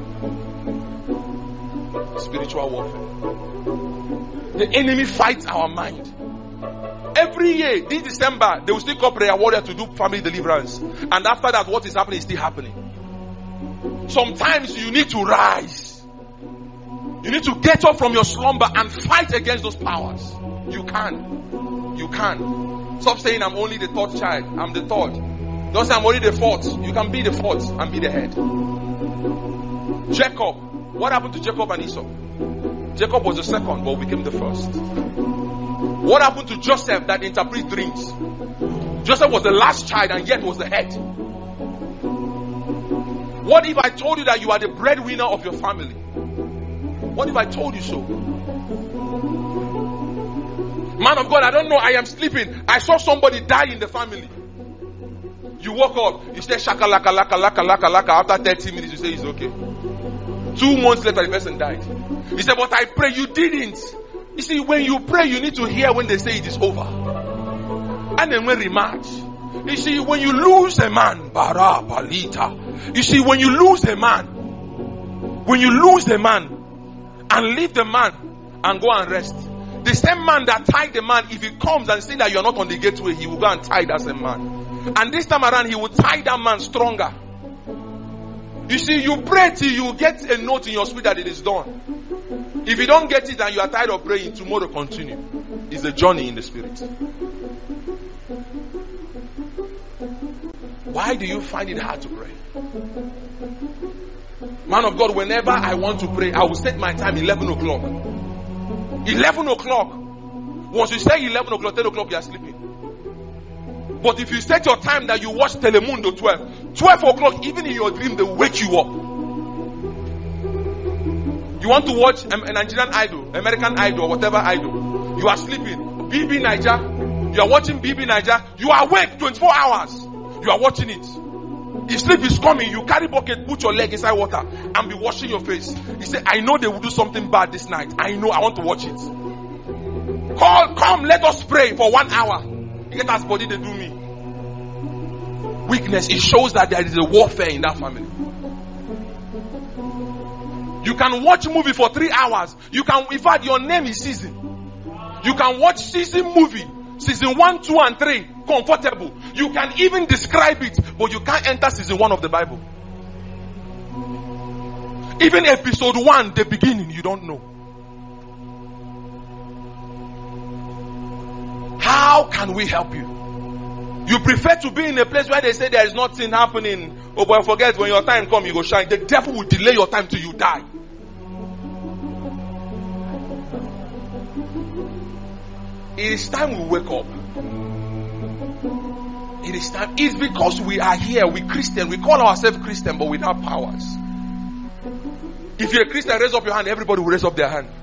Spiritual warfare. The enemy fights our mind. Every year, this December, they will still call prayer warrior to do family deliverance. And after that, what is happening is still happening. Sometimes you need to rise. You need to get up from your slumber and fight against those powers. You can. You can. Stop saying I'm only the third child. I'm the third. Don't say I'm only the fourth. You can be the fourth and be the head. Jacob. What happened to Jacob and Esau? Jacob was the second, but became the first. What happened to Joseph that interprets dreams? Joseph was the last child and yet was the head. What if I told you that you are the breadwinner of your family? What if I told you so? Man of God, I don't know. I am sleeping. I saw somebody die in the family. You woke up. You say shaka laka laka laka laka laka. After 30 minutes, you say it's okay. 2 months later, the person died. He said, but I pray. You didn't. You see, when you pray, you need to hear when they say it is over. And then when rematch. You see, when you lose a man, bara palita. You see, when you lose a man and leave the man and go and rest, the same man that tied the man, if he comes and see that you're not on the gateway, he will go and tie that same man. And this time around, he will tie that man stronger. You see, you pray till you get a note in your spirit that it is done. If you don't get it and you are tired of praying, tomorrow continue. It's a journey in the spirit. Why do you find it hard to pray? Man of God, whenever I want to pray, I will set my time 11 o'clock. 11 o'clock. Once you say 11 o'clock, 10 o'clock, you are sleeping. But if you set your time that you watch Telemundo 12 o'clock, even in your dream, they will wake you up. You want to watch a Nigerian idol, American idol, or whatever idol. You are sleeping. BB Niger. You are watching BB Niger. You are awake 24 hours. You are watching it. If sleep is coming, you carry bucket, put your leg inside water, and be washing your face. You say, I know they will do something bad this night. I know, I want to watch it. Come, let us pray for 1 hour. You get as body they do me. Weakness, it shows that there is a warfare in that family. You can watch a movie for 3 hours. You can, in fact, your name is season. You can watch season movie. Season 1, 2, and 3. Comfortable. You can even describe it, but you can't enter season 1 of the Bible. Even episode 1, the beginning, you don't know. How can we help you? You prefer to be in a place where they say there is nothing happening. Oh, but forget, when your time comes, you go shine. The devil will delay your time till you die. It is time we wake up. It is time. It's because we are here. We Christian. We call ourselves Christian, but without powers. If you're a Christian, raise up your hand. Everybody will raise up their hand.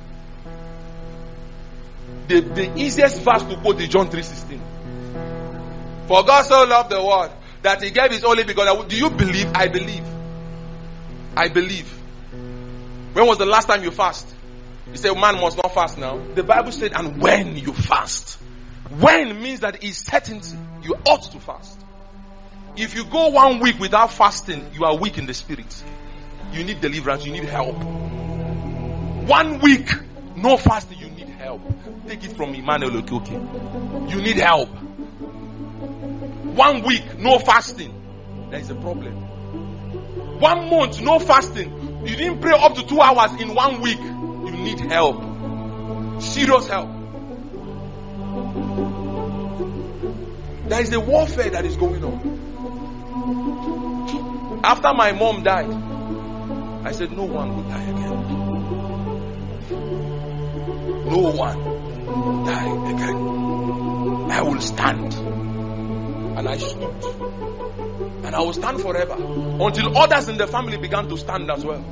The easiest verse to quote is John 3:16. For God so loved the world that He gave His only begotten. Do you believe? I believe. I believe. When was the last time you fast? You say man must not fast now. The Bible said, and when you fast. When means that it's certainty. You ought to fast. If you go 1 week without fasting, you are weak in the spirit. You need deliverance. You need help. 1 week, no fasting, you need help. Take it from Emmanuel Okoke. You need help. 1 week, no fasting. There is a problem. 1 month, no fasting. You didn't pray up to 2 hours in 1 week. You need help. Serious help. There is a warfare that is going on. After my mom died, I said, no one will die again. No one will die again. I will stand. And I stood. And I will stand forever. Until others in the family began to stand as well.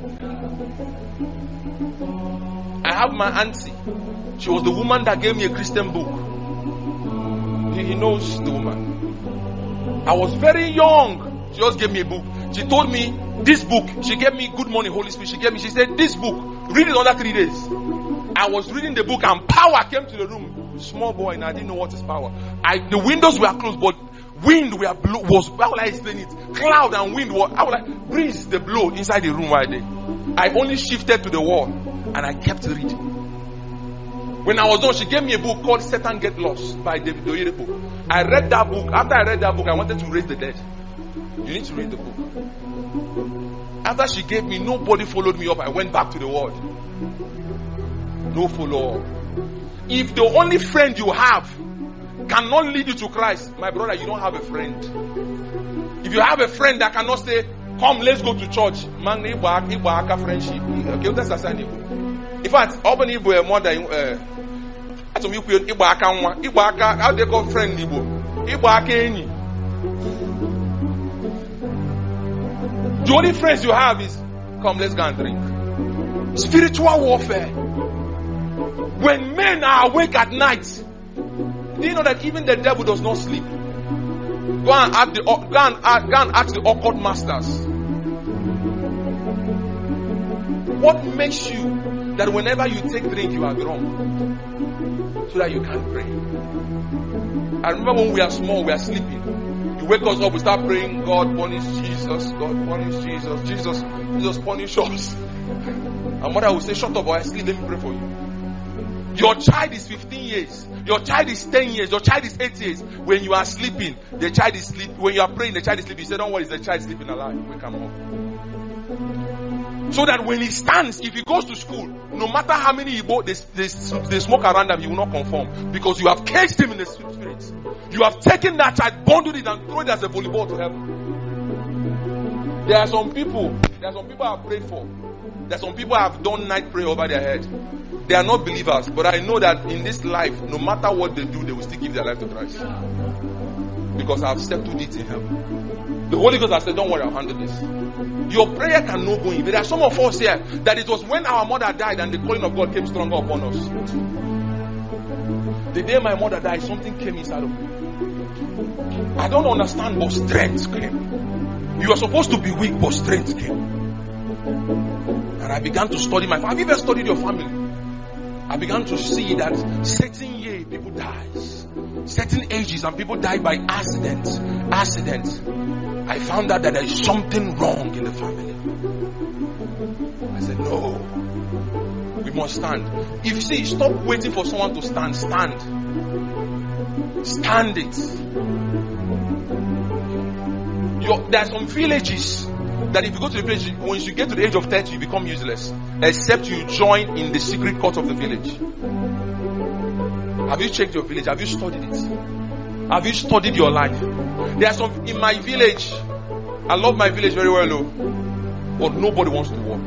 I have my auntie. She was the woman that gave me a Christian book. He knows the woman. I was very young. She just gave me a book. She told me, this book, she gave me Good Morning Holy Spirit. She said, this book, read it under 3 days. I was reading the book and power came to the room. Small boy, and I didn't know what is power. The windows were closed, but wind was, how will I explain it? Cloud and wind was, how will I, breeze the blow inside the room right there. I only shifted to the wall and I kept reading. When I was done, she gave me a book called Satan Get Lost by David Oyedepo. I read that book. After I read that book, I wanted to raise the dead. You need to read the book. After she gave me, nobody followed me up. I went back to the world. No follow up. If the only friend you have cannot lead you to Christ, my brother, you don't have a friend. If you have a friend that cannot say, come, let's go to church. Man, friendship. Okay, that's a sign. In fact, open Igbo more than how do they call friend Igbo? The only friends you have is, come, let's go and drink. Spiritual warfare. When men are awake at night, do you know that even the devil does not sleep? Go and ask the occult masters. What makes you that whenever you take drink, you are drunk? So that you can't pray. I remember when we are small, we are sleeping. You wake us up, we start praying, God punish Jesus, God punish Jesus, Jesus punish us. And mother will say, shut up, boy, I sleep, let me pray for you. Your child is 15 years. Your child is 10 years. Your child is 8 years. When you are sleeping, the child is sleeping. When you are praying, the child is sleeping. You say, don't worry, is the child sleeping alive? Wake him up. So that when he stands, if he goes to school, no matter how many Igbo they smoke around him, he will not conform. Because you have caged him in the spirit. You have taken that child, bundled it, and thrown it as a volleyball to heaven. There are some people I have prayed for. There are some people I have done night prayer over their head. They are not believers, but I know that in this life, no matter what they do, they will still give their life to Christ. Because I have settled it in heaven. The Holy Ghost has said, don't worry, I'll handle this. Your prayer cannot go in. There are some of us here that it was when our mother died and the calling of God came stronger upon us. The day my mother died, something came inside of me. I don't understand, but strength came. You are supposed to be weak, but strength came. And I began to study my family. Have you ever studied your family? I began to see that certain years people die, certain ages, and people die by accident. I found out that there is something wrong in the family. I said, no, we must stand. If you see, stop waiting for someone to stand. Stand it. There are some villages that if you go to the village, once you get to the age of 30, you become useless. Except you join in the secret court of the village. Have you checked your village? Have you studied it? Have you studied your life? There are some in my village. I love my village very well, but nobody wants to work.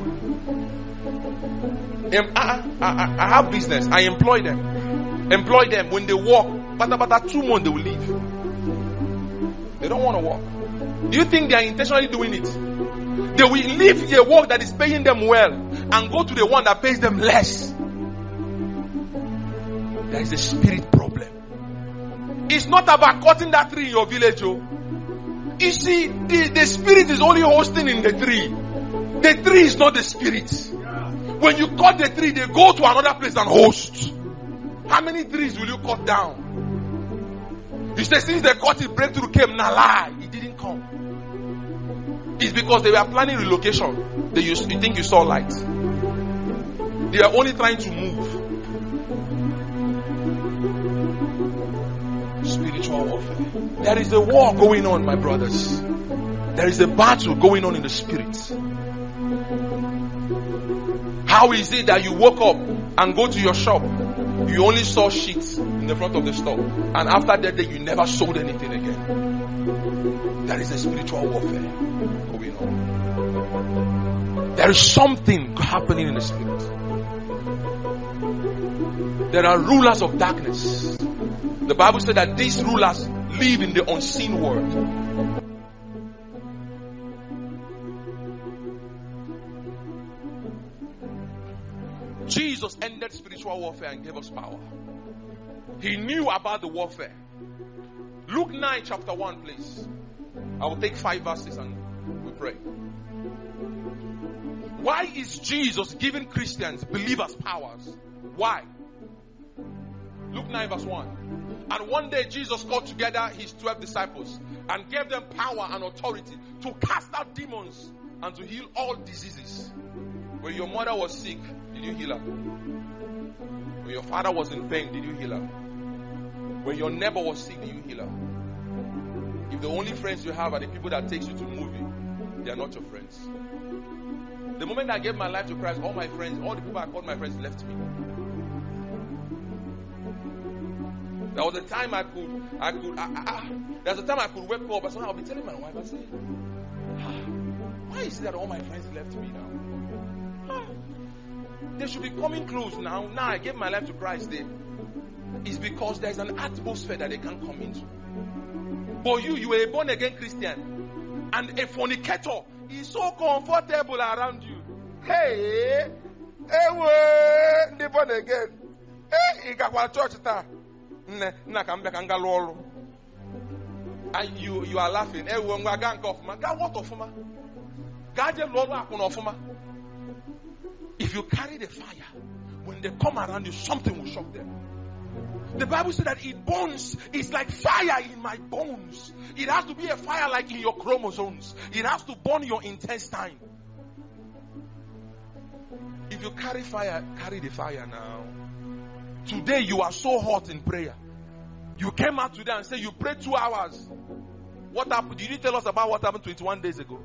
I have business. I employ them. When they work, but 2 months they will leave. They don't want to work. Do you think they are intentionally doing it? They will leave the work that is paying them well and go to the one that pays them less. There is a spirit problem. It's not about cutting that tree in your village. You see, the spirit is only hosting in the tree. The tree is not the spirit. When you cut the tree, they go to another place and host. How many trees will you cut down? You say since the court breakthrough came, nah lie. It didn't come. It's because they were planning relocation. You think you saw light. They are only trying to move. Spiritual warfare. There is a war going on, my brothers. There is a battle going on in the spirit. How is it that you woke up and go to your shop? You only saw sheets in the front of the store. And after that day, you never sold anything again. There is a spiritual warfare going on. There is something happening in the spirit. There are rulers of darkness. The Bible said that these rulers live in the unseen world. Jesus ended spiritual warfare and gave us power. He knew about the warfare. Luke 9 chapter 1, please. I will take 5 verses and we pray. Why is Jesus giving Christians, believers, powers? Why? Luke 9 verse 1. And one day Jesus called together his 12 disciples and gave them power and authority to cast out demons and to heal all diseases. When your mother was sick, did you heal her? When your father was in pain, did you heal her? When your neighbor was sick, did you heal her? If the only friends you have are the people that takes you to a movie, they are not your friends. The moment I gave my life to Christ, all my friends, all the people I called my friends left me. There was a time there's a time I could wake up, and I'll be telling my wife, I say, why is it that all my friends left me now? They should be coming close now. Now I gave my life to Christ. It's because there's an atmosphere that they can't come into. But you were a born again Christian, and a fornicator is so comfortable around you. Hey, the born again. Hey, you got church now. And you are laughing. If you carry the fire, when they come around you, something will shock them. The Bible says that it burns. It's like fire in my bones. It has to be a fire like in your chromosomes. It has to burn your intestine. If you carry fire, carry the fire now. Today you are so hot in prayer. You came out today and said you prayed 2 hours. What happened? Did you tell us about what happened 21 days ago?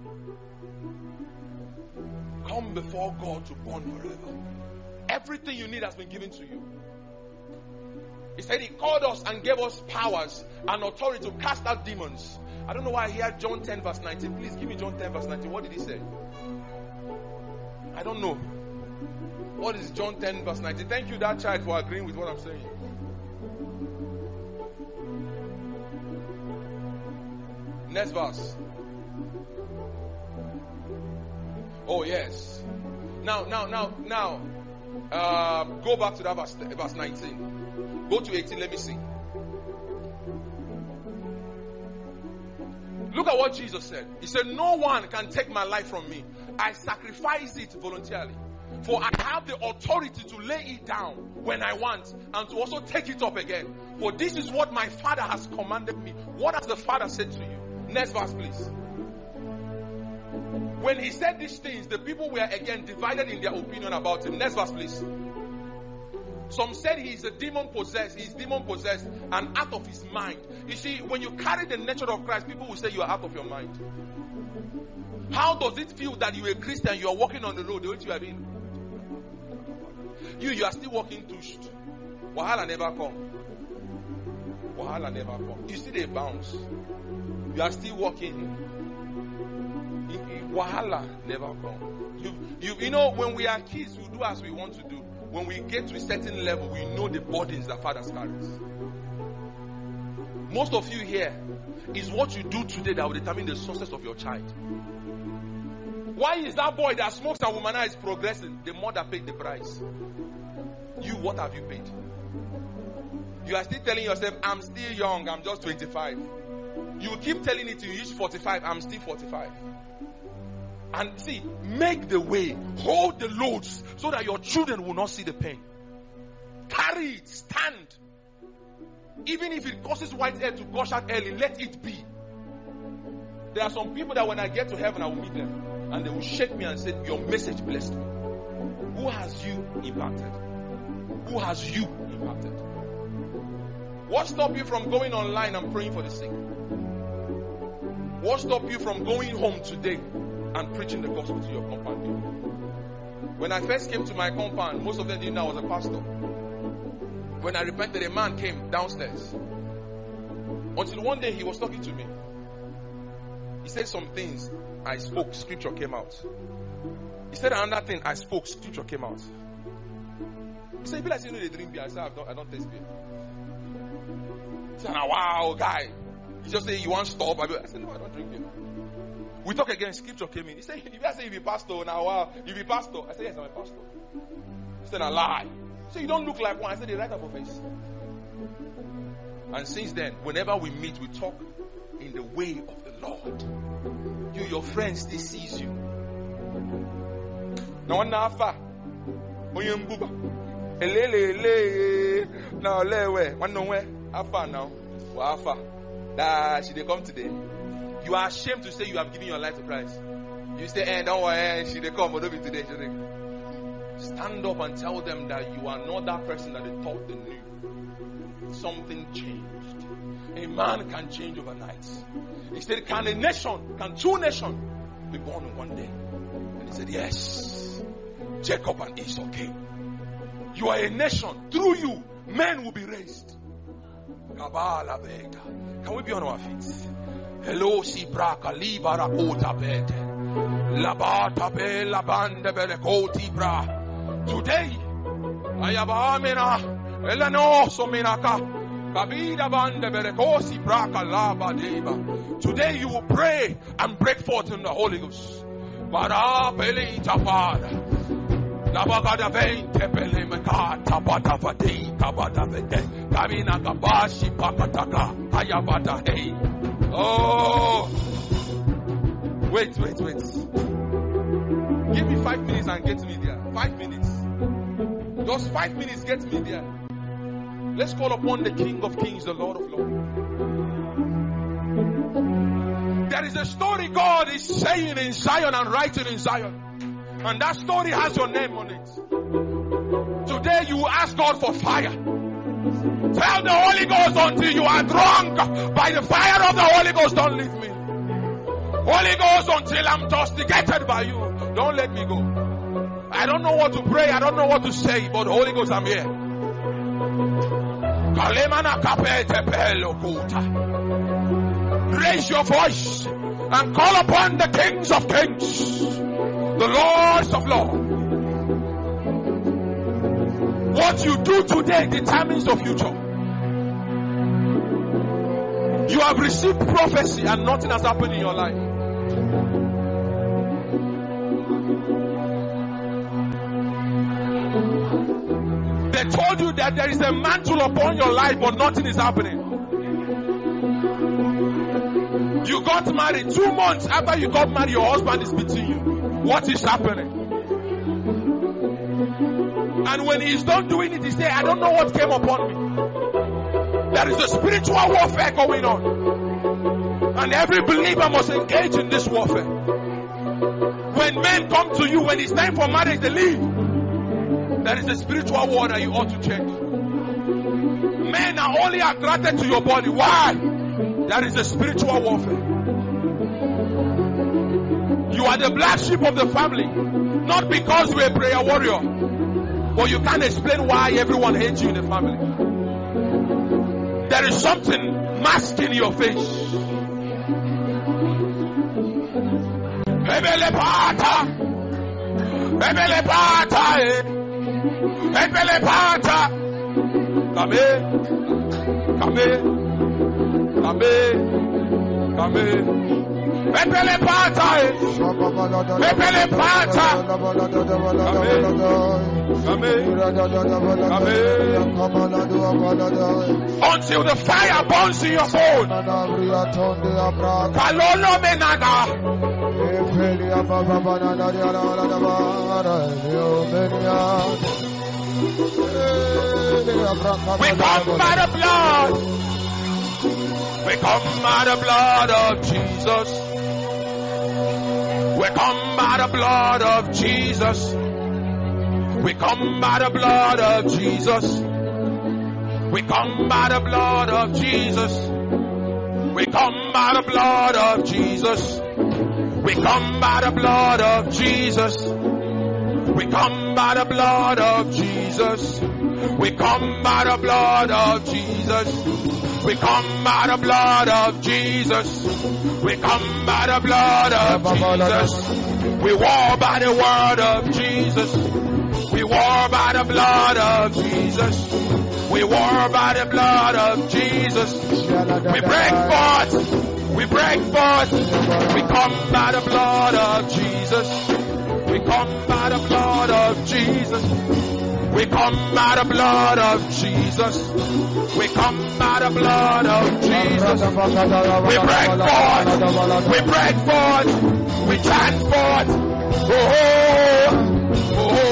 Come before God to burn forever. Everything you need has been given to you. He said he called us and gave us powers and authority to cast out demons. I don't know why I hear John 10 verse 19. Please give me John 10 verse 19. What did he say? I don't know. What is John 10 verse 19? Thank you, that child, for agreeing with what I'm saying. Next verse. Oh yes. Now, go back to that verse 19. Go to 18, let me see. Look at what Jesus said. He said, no one can take my life from me. I sacrifice it voluntarily. For I have the authority to lay it down when I want and to also take it up again. For this is what my Father has commanded me. What has the Father said to you? Next verse, please. When he said these things, the people were again divided in their opinion about him. Next verse, please. Some said he's demon possessed and out of his mind. You see, when you carry the nature of Christ, people will say you are out of your mind. How does it feel that you're a Christian, you are walking on the road, the way you have been? You are still walking touched. Wahala never come. Wahala never come. You see they bounce. You are still walking. Wahala never come. You know, when we are kids, we do as we want to do. When we get to a certain level, we know the burdens that fathers carries. Most of you here, is what you do today that will determine the success of your child. Why is that boy that smokes and womanizes progressing? The mother paid the price. You, what have you paid? You are still telling yourself, I'm still young, I'm just 25. You keep telling it till you reach 45, I'm still 45. And see, make the way, hold the loads so that your children will not see the pain. Carry it, stand. Even if it causes white hair to gush out early, let it be. There are some people that when I get to heaven, I will meet them. And they will shake me and say, your message blessed me. Who has you impacted? Who has you impacted? What stopped you from going online and praying for the sick? What stopped you from going home today and preaching the gospel to your compound people? When I first came to my compound, most of them didn't know I was a pastor. When I repented, a man came downstairs. Until one day he was talking to me. He said some things, I spoke, scripture came out. He said another thing, I spoke, scripture came out. He said, if you like you know they drink beer, I said, I don't taste beer. He said, wow, guy. He just said, you want to stop? I said, no, I don't drink beer. We talk again, scripture came in. He said, if I say you be pastor now, wow, you be pastor. I said, yes, I'm a pastor. He said, I lie. He said, you don't look like one. I said, they write up your face. And since then, whenever we meet, we talk in the way of the Lord. You, your friends, they sees you. Now, one nafa, oyembuba, elele, now lewe, one nowhere, afa now, wafa. That she they come today. You are ashamed to say you have given your life to Christ. You say, don't worry, she they come, but don't be today. Stand up and tell them that you are not that person that they thought they knew. Something changed. A man can change overnight. He said, can two nations be born in one day? And he said, yes. Jacob and Esau came. You are a nation. Through you, men will be raised. Can we be on our feet? Hello, Sibraka, Libara Kota Bete. Labata Be Labande Belekoti Bra. Today, Ayabamina, Elano Sominaka, Kabida Bande Belekosi Braka Laba Deba. Today you will pray and break forth in the Holy Ghost. Bara Beli Tafada. Labagada Vein Tepele Meka Tabata Vade Tabata Vede. Kamina Kabashi Pakataka Ayabata Hey. Oh, wait. Give me 5 minutes and get me there. 5 minutes. Just 5 minutes, get me there. Let's call upon the King of Kings, the Lord of Lords. There is a story God is saying in Zion and writing in Zion. And that story has your name on it. Today you ask God for fire. Tell the Holy Ghost until you are drunk by the fire of the Holy Ghost, don't leave me. Holy Ghost, until I'm tosticated by you, don't let me go. I don't know what to pray, I don't know what to say, but Holy Ghost, I'm here. Raise your voice and call upon the kings of kings, the lords of lords. What you do today determines the future. You have received prophecy and nothing has happened in your life. They told you that there is a mantle upon your life, but nothing is happening. You got married 2 months after you got married, your husband is beating you. What is happening? And when he's done doing it, he says, I don't know what came upon me. There is a spiritual warfare going on. And every believer must engage in this warfare. When men come to you, when it's time for marriage, they leave. There is a spiritual war that you ought to check. Men are only attracted to your body. Why? There is a spiritual warfare. You are the black sheep of the family. Not because you're a prayer warrior. But you can't explain why everyone hates you in the family. There is something masking your face. Ebele pata. Ebele pata. Ebele pata. Come. Ebele pata. Ebele pata. Until the fire burns in your bone. Kalolo menaga. We come by the blood. We come by the blood of Jesus. We come by the blood of Jesus. We come by the blood of Jesus. We come by the blood of Jesus. We come by the blood of Jesus. We come by the blood of Jesus. We come by the blood of Jesus. We come by the blood of Jesus. We come by the blood of Jesus. We come by the blood of Jesus. We war by the word of Jesus. We war by the blood of Jesus. We war by the blood of Jesus. We break forth. We break forth. We come by the blood of Jesus. We come by the blood of Jesus. We come by the blood of Jesus. We come by the blood of Jesus. We break forth. We break forth. We chant forth. Oh, oh, oh,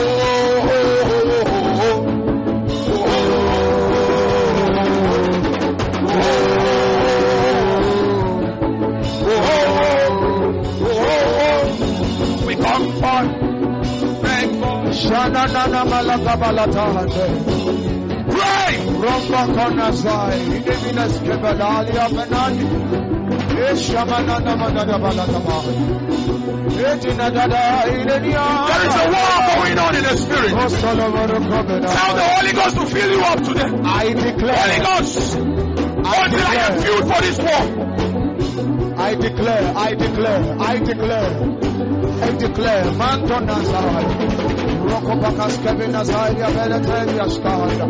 we come forth. Shana nana malaka balatande. Pray. Romba kona sai. Ideminas kebadali apanani. Eshamana nana nana balatama. Etina dada idenia. There is a war going on in the spirit. Tell the Holy Ghost to fill you up today. I declare. Holy Ghost. Until I am filled for this war. I declare. I declare. I declare. I declare. Mantona sai. Rokobakas kabina sai ya beleteli ashkaya.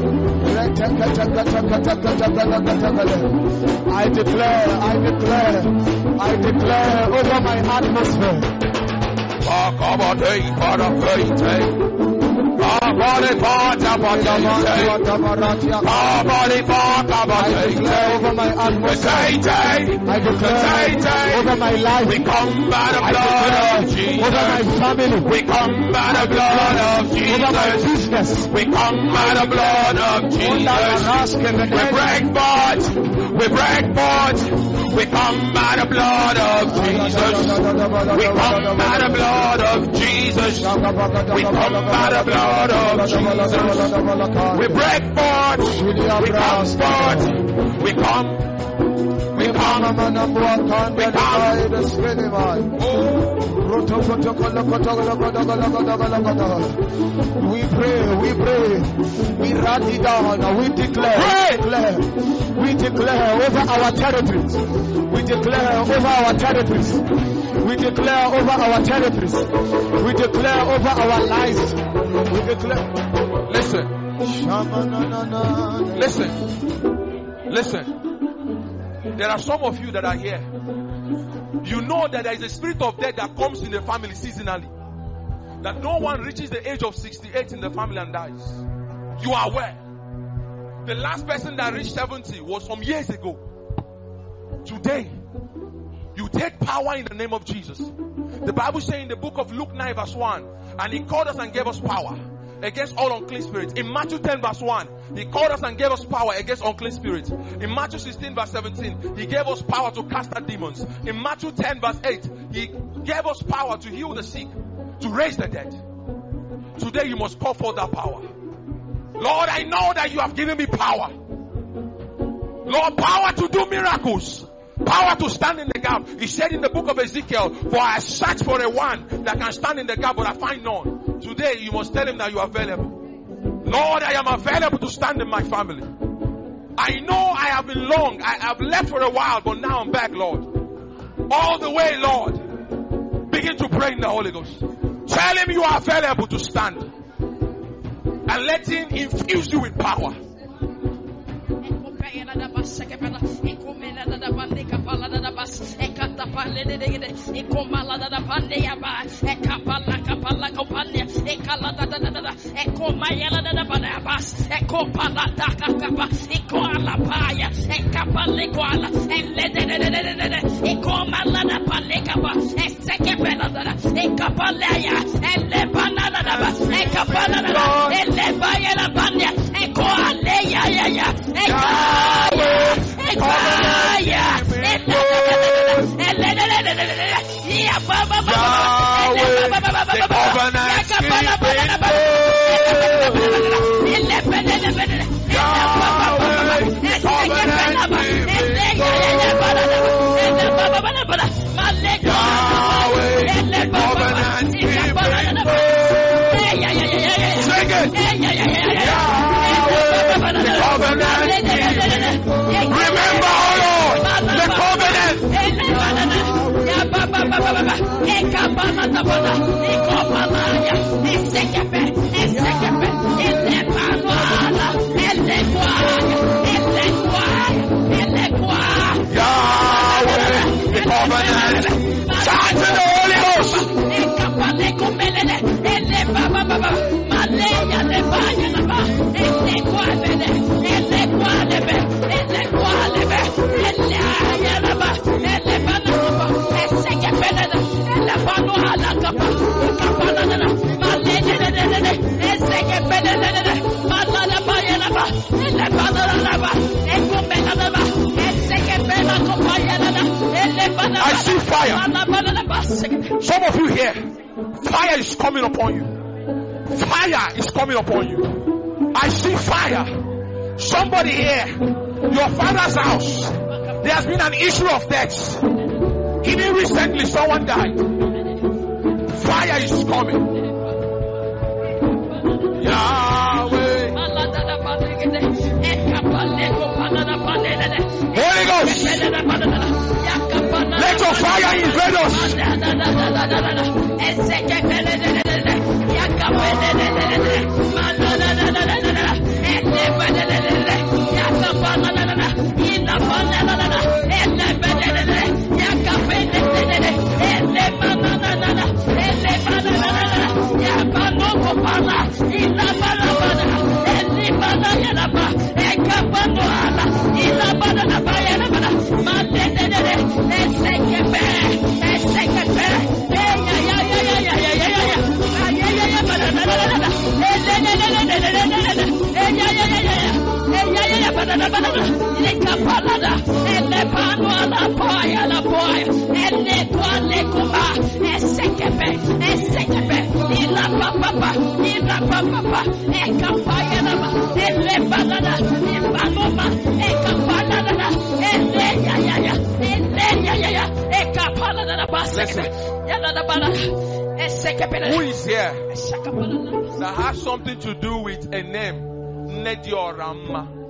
I declare. I declare. I declare over my atmosphere. I declare over my atmosphere. I declare over my life. We come by the blood of Jesus. Over my family. We come by the blood of Jesus. Over my business. We come by the blood of Jesus. We break forth. We break forth. We come by the blood of Jesus. We come by the blood of Jesus. We come by the blood of Jesus. We break forth. We come forth. We come. We come. We We pray. We pray. We write it down. We declare. We declare over our territories. We declare over our territories. We declare over our territories. We declare over our lives. We declare. Listen. Listen. Listen. There are some of you that are here. You know that there is a spirit of death that comes in the family seasonally. That no one reaches the age of 68 in the family and dies. You are aware. The last person that reached 70 was some years ago. Today, you take power in the name of Jesus. The Bible says in the book of Luke 9 verse 1, and he called us and gave us power against all unclean spirits. In Matthew 10 verse 1, he called us and gave us power against unclean spirits. In Matthew 16 verse 17, he gave us power to cast out demons. In Matthew 10 verse 8, he gave us power to heal the sick, to raise the dead. Today you must call for that power. Lord, I know that you have given me power. Lord, power to do miracles. Power to stand in the gap. He said in the book of Ezekiel, for I search for a one that can stand in the gap, but I find none. Today you must tell him that you are available. Lord, I am available to stand in my family. I know I have been long. I have left for a while, but now I'm back, Lord. All the way, Lord. Begin to pray in the Holy Ghost. Tell him you are available to stand. And let him infuse you with power. I see fire. Some of you here, fire is coming upon you. Fire is coming upon you. I see fire. Somebody here, your father's house, there has been an issue of death. Even recently, someone died. Fire is coming. Yahweh. Holy Ghost. Let your fire invade us. Who is here that has something to do with a name? Nediorama.